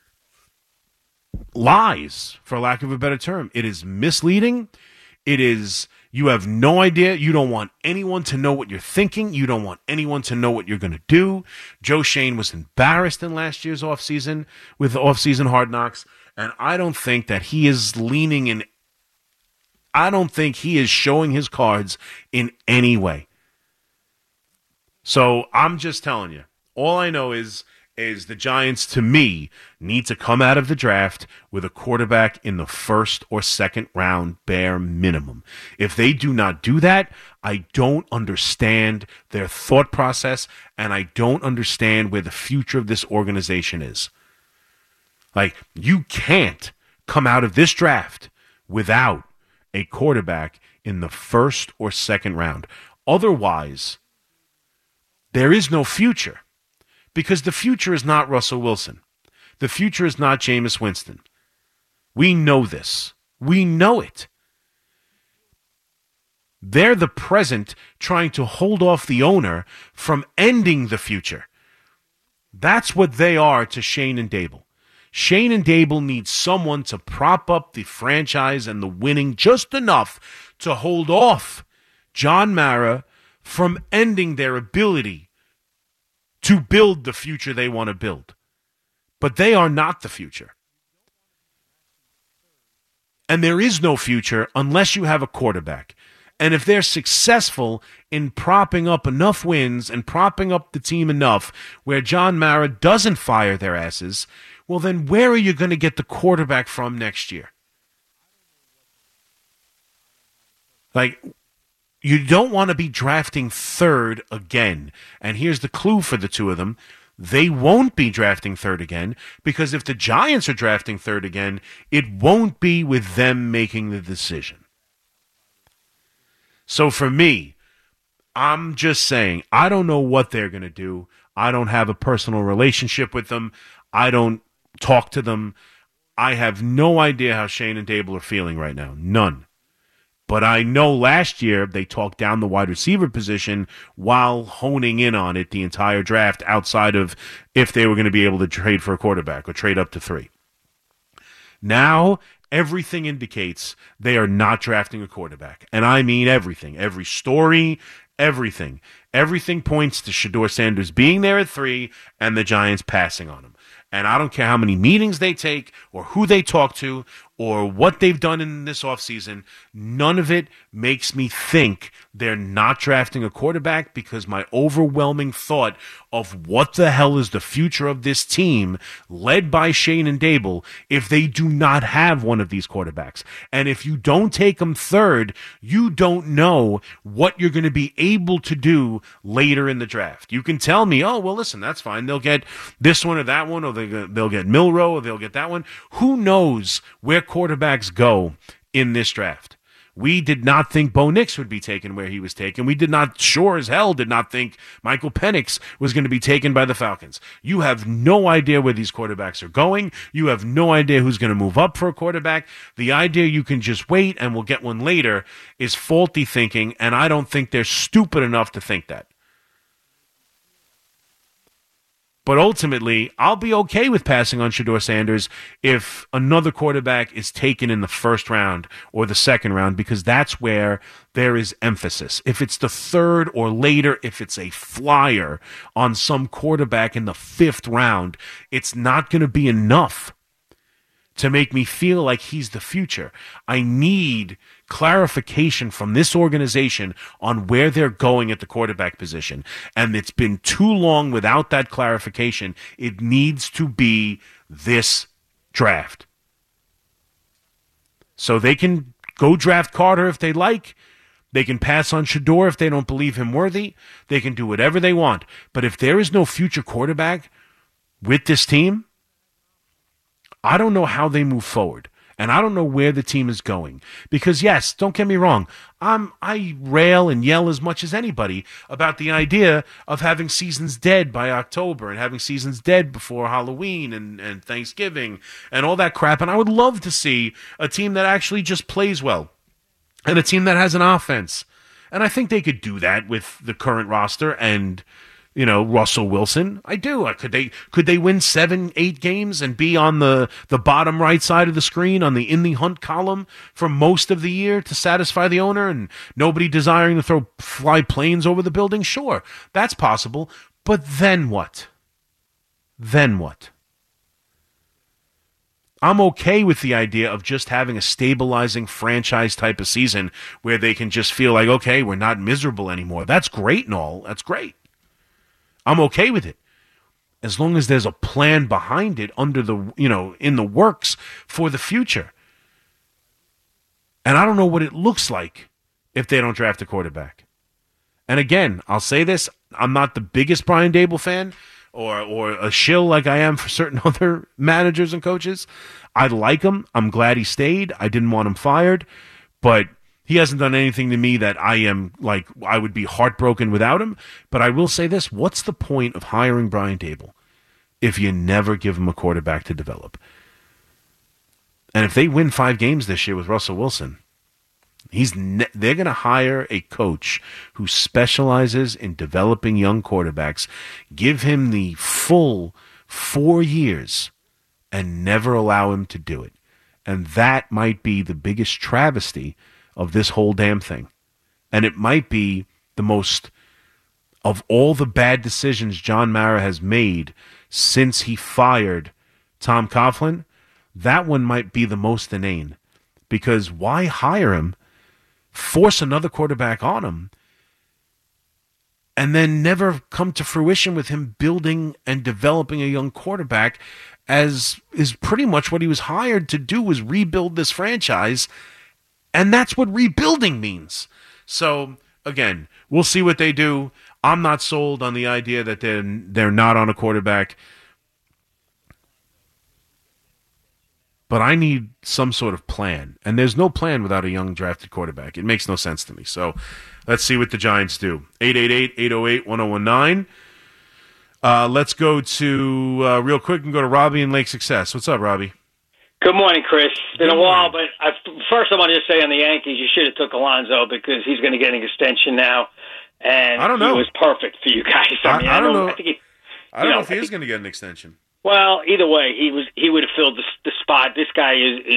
[SPEAKER 4] lies, for lack of a better term. It is misleading. It is, you have no idea. You don't want anyone to know what you're thinking. You don't want anyone to know what you're going to do. Joe Schoen was embarrassed in last year's offseason with the offseason Hard Knocks, and I don't think that he is leaning in, I don't think he is showing his cards in any way. So I'm just telling you, all I know is is the Giants, to me, need to come out of the draft with a quarterback in the first or second round, bare minimum. If they do not do that, I don't understand their thought process, and I don't understand where the future of this organization is. Like, you can't come out of this draft without a quarterback in the first or second round. Otherwise, there is no future. Because the future is not Russell Wilson. The future is not Jameis Winston. We know this. We know it. They're the present trying to hold off the owner from ending the future. That's what they are to Shane and Dable. Shane and Dable need someone to prop up the franchise and the winning just enough to hold off John Mara from ending their ability to build the future they want to build. But they are not the future. And there is no future unless you have a quarterback. And if they're successful in propping up enough wins and propping up the team enough where John Mara doesn't fire their asses, well, then where are you going to get the quarterback from next year? Like, you don't want to be drafting third again. And here's the clue for the two of them. They won't be drafting third again, because if the Giants are drafting third again, it won't be with them making the decision. So for me, I'm just saying, I don't know what they're going to do. I don't have a personal relationship with them. I don't talk to them. I have no idea how Shane and Dable are feeling right now. None. But I know last year they talked down the wide receiver position while honing in on it the entire draft, outside of if they were going to be able to trade for a quarterback or trade up to three. Now, everything indicates they are not drafting a quarterback. And I mean everything. Every story, everything. Everything points to Shedeur Sanders being there at three and the Giants passing on him. And I don't care how many meetings they take or who they talk to or what they've done in this offseason, none of it makes me think they're not drafting a quarterback, because my overwhelming thought of what the hell is the future of this team led by Shane and Dable if they do not have one of these quarterbacks. And if you don't take them third, you don't know what you're going to be able to do later in the draft. You can tell me, oh, well, listen, that's fine. They'll get this one or that one, or they'll get Milroe, or they'll get that one. Who knows where quarterbacks go in this draft? We did not think Bo Nix would be taken where he was taken. We did not, sure as hell, did not think Michael Penix was going to be taken by the Falcons. You have no idea where these quarterbacks are going. You have no idea who's going to move up for a quarterback. The idea you can just wait and we'll get one later is faulty thinking, and I don't think they're stupid enough to think that. But ultimately, I'll be okay with passing on Shedeur Sanders if another quarterback is taken in the first round or the second round, because that's where there is emphasis. If it's the third or later, if it's a flyer on some quarterback in the fifth round, it's not going to be enough to make me feel like he's the future. I need clarification from this organization on where they're going at the quarterback position. And it's been too long without that clarification. It needs to be this draft. So they can go draft Carter if they like. They can pass on Shedeur if they don't believe him worthy. They can do whatever they want. But if there is no future quarterback with this team, I don't know how they move forward, and I don't know where the team is going. Because, yes, don't get me wrong, I'm, I rail and yell as much as anybody about the idea of having seasons dead by October and having seasons dead before Halloween and, and Thanksgiving and all that crap. And I would love to see a team that actually just plays well and a team that has an offense. And I think they could do that with the current roster and, you know, Russell Wilson. I do. Could they could they win seven, eight games and be on the, the bottom right side of the screen on the in the hunt column for most of the year to satisfy the owner and nobody desiring to throw fly planes over the building? Sure, that's possible. But then what? Then what? I'm okay with the idea of just having a stabilizing franchise type of season where they can just feel like, okay, we're not miserable anymore. That's great and all. That's great. I'm okay with it, as long as there's a plan behind it under the, you know, in the works for the future. And I don't know what it looks like if they don't draft a quarterback. And again, I'll say this, I'm not the biggest Brian Dable fan or or a shill like I am for certain other managers and coaches. I like him. I'm glad he stayed. I didn't want him fired, but he hasn't done anything to me that I am, like, I would be heartbroken without him. But I will say this, what's the point of hiring Brian Dable if you never give him a quarterback to develop? And if they win five games this year with Russell Wilson, he's ne- they're going to hire a coach who specializes in developing young quarterbacks, give him the full four years, and never allow him to do it. And that might be the biggest travesty of this whole damn thing. And it might be the most, of all the bad decisions John Mara has made since he fired Tom Coughlin, that one might be the most inane. Because why hire him, force another quarterback on him, and then never come to fruition with him building and developing a young quarterback, as is pretty much what he was hired to do, was rebuild this franchise. And that's what rebuilding means. So, again, we'll see what they do. I'm not sold on the idea that they're, they're not on a quarterback. But I need some sort of plan. And there's no plan without a young drafted quarterback. It makes no sense to me. So, let's see what the Giants do. eight eight eight, eight oh eight, one oh one nine. Uh, let's go to, uh, real quick, and go to Robbie in Lake Success. What's up, Robbie?
[SPEAKER 14] Good morning, Chris. It's been a while, but I, first I want to just say on the Yankees, you should have took Alonso because he's going to get an extension now, and
[SPEAKER 4] I don't know.
[SPEAKER 14] He was perfect for you guys. I,
[SPEAKER 4] I,
[SPEAKER 14] mean,
[SPEAKER 4] I,
[SPEAKER 14] I
[SPEAKER 4] don't
[SPEAKER 14] know.
[SPEAKER 4] know.
[SPEAKER 14] I, think he,
[SPEAKER 4] I don't know,
[SPEAKER 14] know
[SPEAKER 4] if he
[SPEAKER 14] I
[SPEAKER 4] is
[SPEAKER 14] think,
[SPEAKER 4] going to get an extension.
[SPEAKER 14] Well, either way, he was he would have filled the, the spot. This guy is is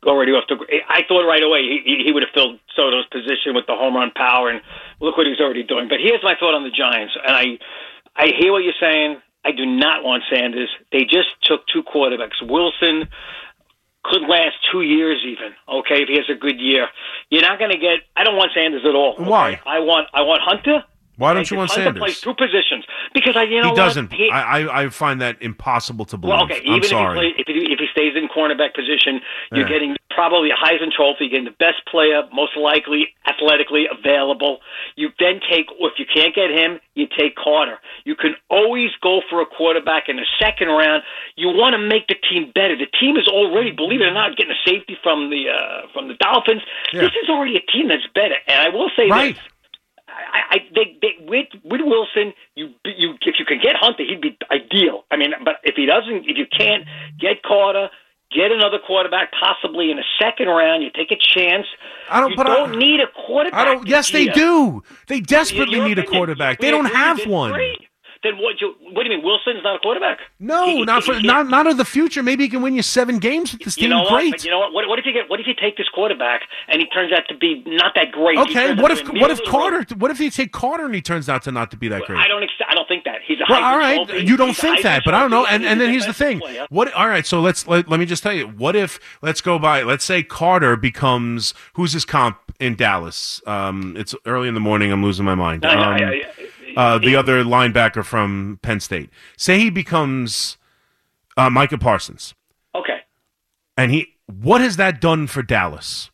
[SPEAKER 14] already off the. I thought right away he he would have filled Soto's position with the home run power, and look what he's already doing. But here's my thought on the Giants, and I I hear what you're saying. I do not want Sanders. They just took two quarterbacks. Wilson could last two years even, okay, if he has a good year. You're not going to get – I don't want Sanders at all. Okay?
[SPEAKER 4] Why?
[SPEAKER 14] I want I want Hunter.
[SPEAKER 4] Why don't you want
[SPEAKER 14] Hunter
[SPEAKER 4] Sanders?
[SPEAKER 14] plays two positions. Because, I, you know
[SPEAKER 4] he doesn't.
[SPEAKER 14] He,
[SPEAKER 4] I, I I find that impossible to believe.
[SPEAKER 14] well, okay, even
[SPEAKER 4] I'm sorry.
[SPEAKER 14] if he, plays, if, he, if he stays in cornerback position, you're
[SPEAKER 4] Yeah.
[SPEAKER 14] getting probably a Heisman Trophy, you're getting the best player, most likely athletically available. You then take – if you can't get him, you take Carter. You can always go for a quarterback in the second round. You want to make the team better. The team is already, believe it or not, getting a safety from the uh, from the Dolphins.
[SPEAKER 4] Yeah.
[SPEAKER 14] This is already a team that's better. And I will say
[SPEAKER 4] Right.
[SPEAKER 14] this. I, I they, they, with with Wilson, you you if you can get Hunter, he'd be ideal. I mean, but if he doesn't, if you can't get Carter, get another quarterback, possibly in the second round, you take a chance.
[SPEAKER 4] I don't.
[SPEAKER 14] You
[SPEAKER 4] but
[SPEAKER 14] don't
[SPEAKER 4] I,
[SPEAKER 14] need a quarterback.
[SPEAKER 4] I don't. Yes,
[SPEAKER 14] this
[SPEAKER 4] they
[SPEAKER 14] year.
[SPEAKER 4] do. They desperately
[SPEAKER 14] In your
[SPEAKER 4] need a
[SPEAKER 14] opinion,
[SPEAKER 4] quarterback.
[SPEAKER 14] we
[SPEAKER 4] They don't
[SPEAKER 14] agree,
[SPEAKER 4] have
[SPEAKER 14] then
[SPEAKER 4] one.
[SPEAKER 14] great. Then what? You, what do you mean? Wilson's not a quarterback?
[SPEAKER 4] No,
[SPEAKER 14] He-
[SPEAKER 4] not
[SPEAKER 14] he-
[SPEAKER 4] for
[SPEAKER 14] he-
[SPEAKER 4] not not of the future. Maybe he can win you seven games with this
[SPEAKER 14] You
[SPEAKER 4] team.
[SPEAKER 14] know what?
[SPEAKER 4] Great.
[SPEAKER 14] But you know what? what? What if you get? What if you take this quarterback and he turns out to be not that great? He
[SPEAKER 4] Okay,
[SPEAKER 14] turns
[SPEAKER 4] what
[SPEAKER 14] out
[SPEAKER 4] if
[SPEAKER 14] to be
[SPEAKER 4] what if
[SPEAKER 14] middle of the
[SPEAKER 4] Carter?
[SPEAKER 14] road.
[SPEAKER 4] What if you take Carter and he turns out to not to be that great?
[SPEAKER 14] I don't. Ex- I don't think that he's a.
[SPEAKER 4] Well,
[SPEAKER 14] Heisman
[SPEAKER 4] all right,
[SPEAKER 14] Trophy.
[SPEAKER 4] you don't
[SPEAKER 14] He's a
[SPEAKER 4] think
[SPEAKER 14] Heisman
[SPEAKER 4] that, but I don't know.
[SPEAKER 14] Trophy.
[SPEAKER 4] And
[SPEAKER 14] He's
[SPEAKER 4] and
[SPEAKER 14] a
[SPEAKER 4] then here's the
[SPEAKER 14] defensive
[SPEAKER 4] thing.
[SPEAKER 14] player.
[SPEAKER 4] What? All right, so let's let, let me just tell you. What if let's go by. Let's say Carter becomes who's his comp in Dallas. Um, it's early in the morning. I'm losing my mind.
[SPEAKER 14] No, no,
[SPEAKER 4] Um,
[SPEAKER 14] I- I-
[SPEAKER 4] uh, the other linebacker from Penn State. Say he becomes uh, Micah Parsons.
[SPEAKER 14] Okay.
[SPEAKER 4] And he, what has that done for Dallas?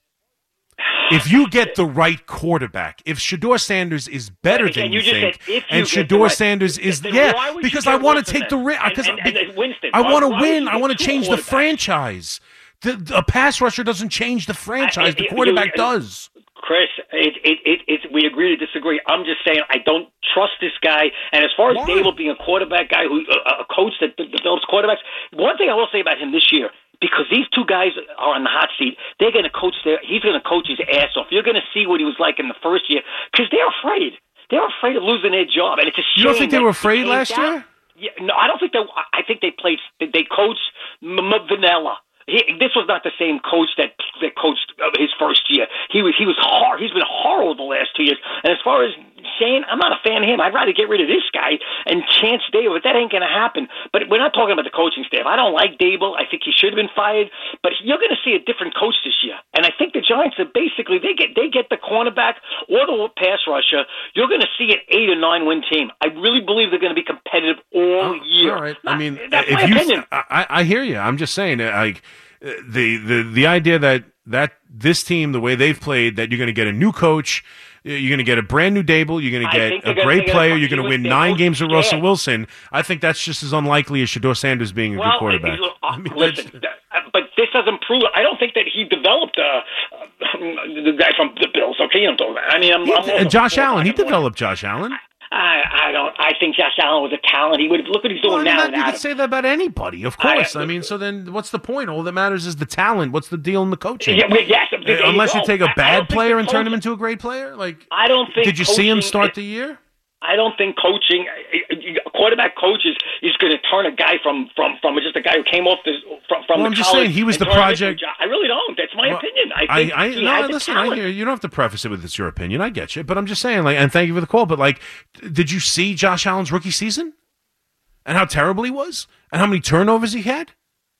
[SPEAKER 4] If you get the right quarterback, if Shedeur Sanders is better
[SPEAKER 14] But again,
[SPEAKER 4] than you,
[SPEAKER 14] you just
[SPEAKER 4] think,
[SPEAKER 14] said if you
[SPEAKER 4] and
[SPEAKER 14] get the
[SPEAKER 4] Shedeur
[SPEAKER 14] right-
[SPEAKER 4] Sanders is,
[SPEAKER 14] then
[SPEAKER 4] yeah,
[SPEAKER 14] why would you
[SPEAKER 4] because
[SPEAKER 14] get
[SPEAKER 4] I want
[SPEAKER 14] Wilson
[SPEAKER 4] to take the
[SPEAKER 14] then?
[SPEAKER 4] risk.
[SPEAKER 14] And-
[SPEAKER 4] Because
[SPEAKER 14] and- and- and Winston.
[SPEAKER 4] I
[SPEAKER 14] Why-
[SPEAKER 4] want to
[SPEAKER 14] why would
[SPEAKER 4] win.
[SPEAKER 14] you
[SPEAKER 4] I
[SPEAKER 14] get
[SPEAKER 4] want to
[SPEAKER 14] two
[SPEAKER 4] change the
[SPEAKER 14] quarterbacks?
[SPEAKER 4] franchise. The, the, a pass rusher doesn't change the franchise.
[SPEAKER 14] I-
[SPEAKER 4] The
[SPEAKER 14] I-
[SPEAKER 4] quarterback
[SPEAKER 14] you-
[SPEAKER 4] does.
[SPEAKER 14] Chris, it, it, it, it, we agree to disagree. I'm just saying I don't trust this guy. And as far as
[SPEAKER 4] Why?
[SPEAKER 14] Dable being a quarterback guy, who a, a coach that de- develops quarterbacks, one thing I will say about him this year, because these two guys are on the hot seat, they're going to coach their. He's going to coach his ass off. You're going to see what he was like in the first year because they're afraid. They're afraid of losing their job, and it's a shame.
[SPEAKER 4] You don't think they
[SPEAKER 14] that
[SPEAKER 4] were
[SPEAKER 14] he
[SPEAKER 4] afraid
[SPEAKER 14] came
[SPEAKER 4] last
[SPEAKER 14] down.
[SPEAKER 4] year?
[SPEAKER 14] Yeah, no, I don't think they. I think they played. They coached M- M- Vanilla. He, this was not the same coach that that coached uh, his first year. He was he was hor- He's been horrible the last two years. And as far as Shane, I'm not a fan of him. I'd rather get rid of this guy and Chance Dable, but that ain't going to happen. But we're not talking about the coaching staff. I don't like Dable. I think he should have been fired. But you're going to see a different coach this year. And I think the Giants are basically they get they get the cornerback or the pass rusher. You're going to see an eight or nine win team. I really believe they're going to be competitive all year.
[SPEAKER 4] All right.
[SPEAKER 14] Not-
[SPEAKER 4] I mean,
[SPEAKER 14] that's
[SPEAKER 4] if
[SPEAKER 14] my
[SPEAKER 4] you,
[SPEAKER 14] opinion.
[SPEAKER 4] I, I hear you. I'm just saying, uh, like uh, the the the idea that that this team, the way they've played, that you're going to get a new coach, uh, you're going to get a brand new Dable, you're going
[SPEAKER 14] I
[SPEAKER 4] to
[SPEAKER 14] think
[SPEAKER 4] get
[SPEAKER 14] they're
[SPEAKER 4] a
[SPEAKER 14] gonna-
[SPEAKER 4] great
[SPEAKER 14] they're gonna
[SPEAKER 4] player,
[SPEAKER 14] come
[SPEAKER 4] you're going to
[SPEAKER 14] to
[SPEAKER 4] win
[SPEAKER 14] it. They're
[SPEAKER 4] nine
[SPEAKER 14] both
[SPEAKER 4] games with Russell
[SPEAKER 14] scared.
[SPEAKER 4] Wilson. I think that's just as unlikely as Shedeur Sanders being a
[SPEAKER 14] well,
[SPEAKER 4] good quarterback.
[SPEAKER 14] uh,
[SPEAKER 4] I mean,
[SPEAKER 14] listen, uh, but this doesn't prove. I don't think that he developed uh, uh, the guy from the Bills. Okay, you know what I'm talking about. I mean, I'm,
[SPEAKER 4] He-
[SPEAKER 14] I'm
[SPEAKER 4] and Josh Allen, he developed Josh Allen.
[SPEAKER 14] I, I don't. I think Josh Allen was a talent. He would look what he's doing
[SPEAKER 4] Well, I mean,
[SPEAKER 14] now.
[SPEAKER 4] that- you
[SPEAKER 14] without
[SPEAKER 4] could
[SPEAKER 14] him.
[SPEAKER 4] say that about anybody, of
[SPEAKER 14] I-
[SPEAKER 4] course. I, mean, so then what's the point? All that matters is the talent. What's the deal in the coaching?
[SPEAKER 14] Yeah, well, yes,
[SPEAKER 4] Uh,
[SPEAKER 14] there you
[SPEAKER 4] Unless you
[SPEAKER 14] go.
[SPEAKER 4] take
[SPEAKER 14] I-
[SPEAKER 4] a
[SPEAKER 14] I
[SPEAKER 4] bad
[SPEAKER 14] don't think
[SPEAKER 4] player
[SPEAKER 14] the
[SPEAKER 4] and turn
[SPEAKER 14] coach-
[SPEAKER 4] him into a great player, like
[SPEAKER 14] I don't think.
[SPEAKER 4] did you see him
[SPEAKER 14] coaching
[SPEAKER 4] start
[SPEAKER 14] is-
[SPEAKER 4] the year?
[SPEAKER 14] I don't think coaching, a quarterback coach is, is going to turn a guy from, from, from just a guy who came off the from, from
[SPEAKER 4] Well,
[SPEAKER 14] the
[SPEAKER 4] I'm just
[SPEAKER 14] college
[SPEAKER 4] saying he was
[SPEAKER 14] and
[SPEAKER 4] the
[SPEAKER 14] turn him into a
[SPEAKER 4] project-
[SPEAKER 14] job. I really don't. That's my
[SPEAKER 4] Well,
[SPEAKER 14] opinion. I
[SPEAKER 4] I,
[SPEAKER 14] think
[SPEAKER 4] I,
[SPEAKER 14] he
[SPEAKER 4] no,
[SPEAKER 14] had the
[SPEAKER 4] listen, I
[SPEAKER 14] talent.
[SPEAKER 4] hear you. You don't have to preface it with it's your opinion. I get you, but I'm just saying, like, and thank you for the call. But like, d- did you see Josh Allen's rookie season and how terrible he was and how many turnovers he had?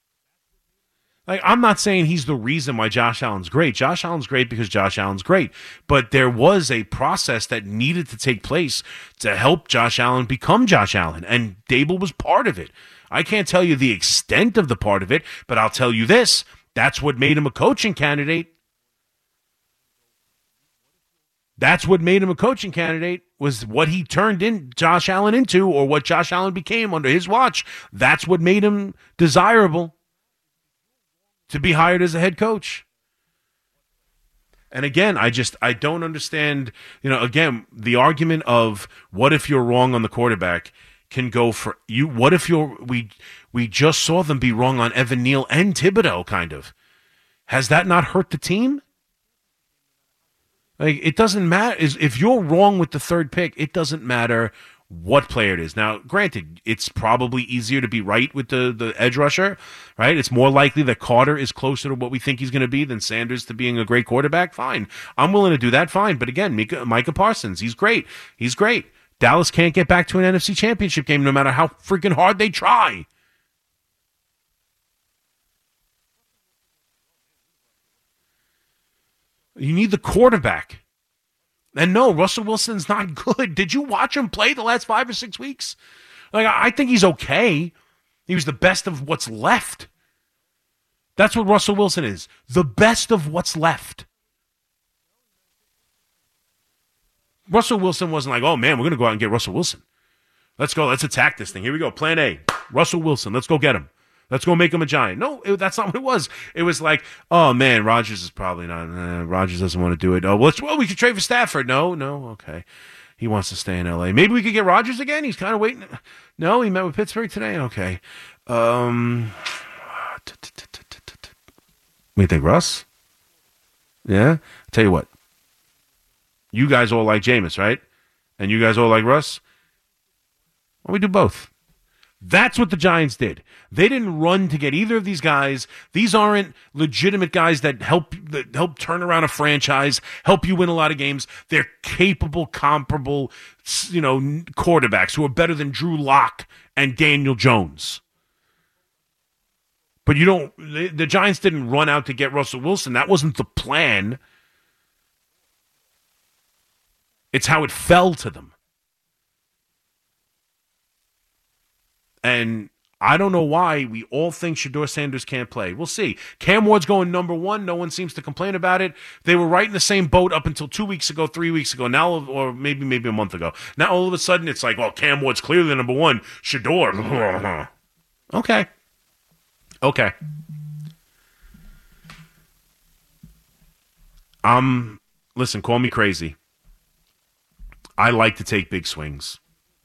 [SPEAKER 4] Like, I'm not saying he's the reason why Josh Allen's great. Josh Allen's great because Josh Allen's great. But there was a process that needed to take place to help Josh Allen become Josh Allen, and Dable was part of it. I can't tell you the extent of the part of it, but I'll tell you this. That's what made him a coaching candidate. That's what made him a coaching candidate, was what he turned in Josh Allen into, or what Josh Allen became under his watch. That's what made him desirable to be hired as a head coach. And again, I just, I don't understand, you know, again, the argument of what if you're wrong on the quarterback can go for you. What if you're, we, we just saw them be wrong on Evan Neal and Thibodeau, kind of. Has that not hurt the team? Like, it doesn't matter. Is if you're wrong with the third pick, it doesn't matter what player it is. Now, granted, it's probably easier to be right with the, the edge rusher, right? It's more likely that Carter is closer to what we think he's going to be than Sanders to being a great quarterback. Fine. I'm willing to do that. Fine. But again, Micah, Micah Parsons, he's great. He's great. Dallas can't get back to an N F C championship game no matter how freaking hard they try. You need the quarterback. And no, Russell Wilson's not good. Did you watch him play the last five or six weeks? Like, I think he's okay. He was the best of what's left. That's what Russell Wilson is. The best of what's left. Russell Wilson wasn't like, oh, man, we're going to go out and get Russell Wilson. Let's go. Let's attack this thing. Here we go. Plan A. Russell Wilson. Let's go get him. Let's go make him a Giant. No, it, that's not what it was. It was like, oh, man, Rodgers is probably not. Uh, Rodgers doesn't want to do it. Oh, well, let's, well, we could trade for Stafford. No, no, okay. He wants to stay in L A. Maybe we could get Rodgers again. He's kind of waiting. No, he met with Pittsburgh today. Okay. Um, what do you think, Russ? Yeah? I'll tell you what. You guys all like Jameis, right? And you guys all like Russ? Why don't we do both? That's what the Giants did. They didn't run to get either of these guys. These aren't legitimate guys that help that help turn around a franchise, help you win a lot of games. They're capable, comparable, you know, quarterbacks who are better than Drew Lock and Daniel Jones. But you don't. The, the Giants didn't run out to get Russell Wilson. That wasn't the plan. It's how it fell to them. And I don't know why we all think Shedeur Sanders can't play. We'll see. Cam Ward's going number one. No one seems to complain about it. They were right in the same boat up until two weeks ago, three weeks ago, now, or maybe maybe a month ago. Now all of a sudden it's like, well, Cam Ward's clearly the number one. Shedeur. Okay. Okay. Um, listen, call me crazy. I like to take big swings.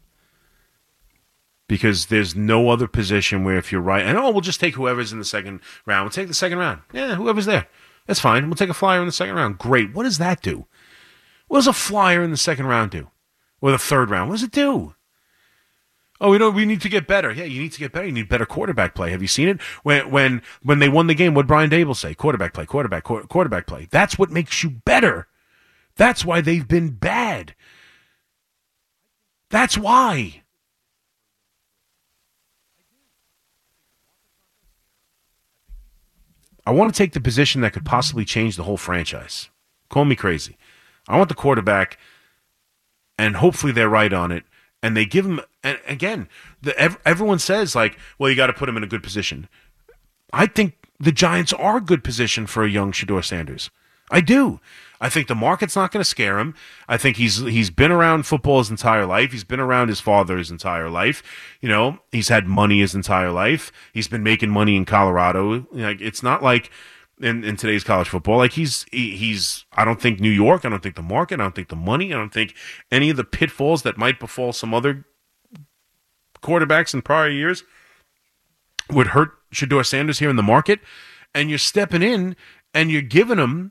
[SPEAKER 4] Because there's no other position where if you're right, and oh, we'll just take whoever's in the second round. We'll take the second round. Yeah, whoever's there. That's fine. We'll take a flyer in the second round. Great. What does that do? What does a flyer in the second round do? Or the third round? What does it do? Oh, we don't. We need to get better. Yeah, you need to get better. You need better quarterback play. Have you seen it? When when when they won the game, what did Brian Dable say? Quarterback play, quarterback, qu- quarterback play. That's what makes you better. That's why they've been bad. That's why. I want to take the position that could possibly change the whole franchise. Call me crazy. I want the quarterback, and hopefully they're right on it. And they give him, and again, the, everyone says, like, well, you got to put him in a good position. I think the Giants are a good position for a young Shedeur Sanders. I do. I think the market's not going to scare him. I think he's he's been around football his entire life. He's been around his father his entire life. You know, he's had money his entire life. He's been making money in Colorado. Like, it's not like in, in today's college football. Like he's he, he's. I don't think New York. I don't think the market. I don't think the money. I don't think any of the pitfalls that might befall some other quarterbacks in prior years would hurt Shedeur Sanders here in the market. And you're stepping in and you're giving him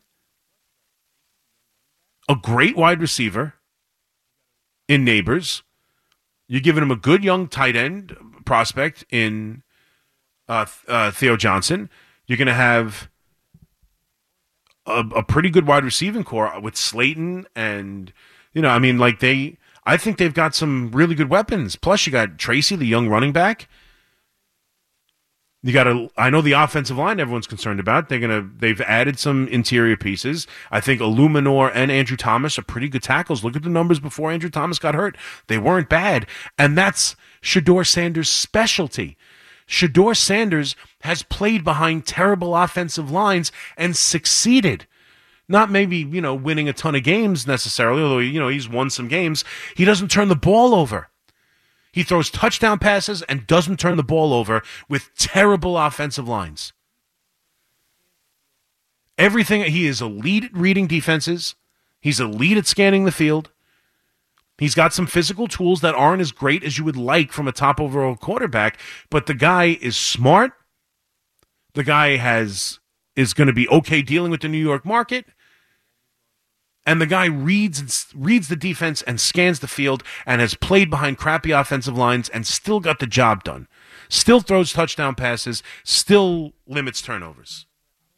[SPEAKER 4] a great wide receiver in Neighbors. You're giving him a good young tight end prospect in uh, uh, Theo Johnson. You're going to have a, a pretty good wide receiving core with Slayton and, you know, I mean, like they, I think they've got some really good weapons. Plus you got Tracy, the young running back. You got a, I know the offensive line everyone's concerned about. They're gonna, they've added some interior pieces. I think Illuminor and Andrew Thomas are pretty good tackles. Look at the numbers before Andrew Thomas got hurt. They weren't bad. And that's Shedeur Sanders' specialty. Shedeur Sanders has played behind terrible offensive lines and succeeded. Not maybe, you know, winning a ton of games necessarily, although, you know, he's won some games. He doesn't turn the ball over. He throws touchdown passes and doesn't turn the ball over with terrible offensive lines. Everything, he is elite at reading defenses. He's elite at scanning the field. He's got some physical tools that aren't as great as you would like from a top overall quarterback, but the guy is smart. The guy has is going to be okay dealing with the New York market. And the guy reads and reads the defense and scans the field and has played behind crappy offensive lines and still got the job done. Still throws touchdown passes, still limits turnovers.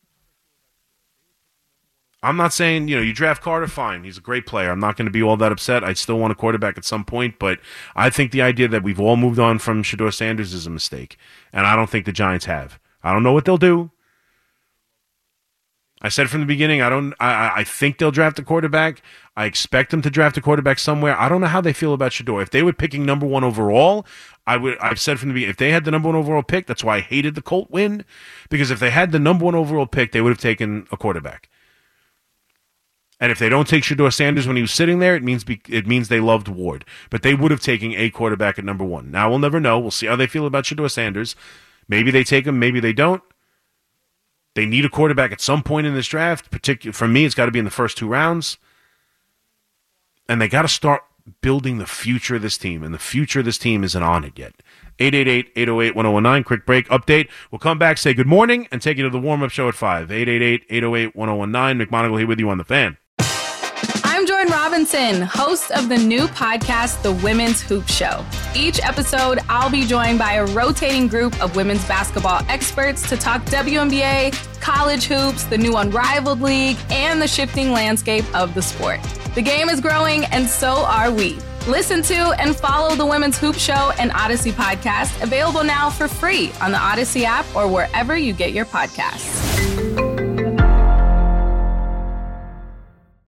[SPEAKER 4] I'm not saying, you know, you draft Carter, fine. He's a great player. I'm not going to be all that upset. I still want a quarterback at some point, but I think the idea that we've all moved on from Shedeur Sanders is a mistake, and I don't think the Giants have. I don't know what they'll do. I said from the beginning, I don't. I, I think they'll draft a quarterback. I expect them to draft a quarterback somewhere. I don't know how they feel about Shedeur. If they were picking number one overall, I would. I've said from the beginning, if they had the number one overall pick, that's why I hated the Colt win, because if they had the number one overall pick, they would have taken a quarterback. And if they don't take Shedeur Sanders when he was sitting there, it means be, it means they loved Ward. But they would have taken a quarterback at number one. Now we'll never know. We'll see how they feel about Shedeur Sanders. Maybe they take him. Maybe they don't. They need a quarterback at some point in this draft. Particular for me, it's got to be in the first two rounds. And they got to start building the future of this team. And the future of this team isn't on it yet. eight eight eight, eight oh eight, one oh one nine. Quick break update. We'll come back, say good morning, and take you to the warm-up show at five. eight eight eight, eight oh eight, one oh one nine. McMonagle here with you on The Fan.
[SPEAKER 15] I'm Jordan Robinson, host of the new podcast, The Women's Hoop Show. Each episode, I'll be joined by a rotating group of women's basketball experts to talk W N B A, college hoops, the new Unrivaled League, and the shifting landscape of the sport. The game is growing, and so are we. Listen to and follow The Women's Hoop Show and Odyssey podcast, available now for free on the Odyssey app or wherever you get your podcasts.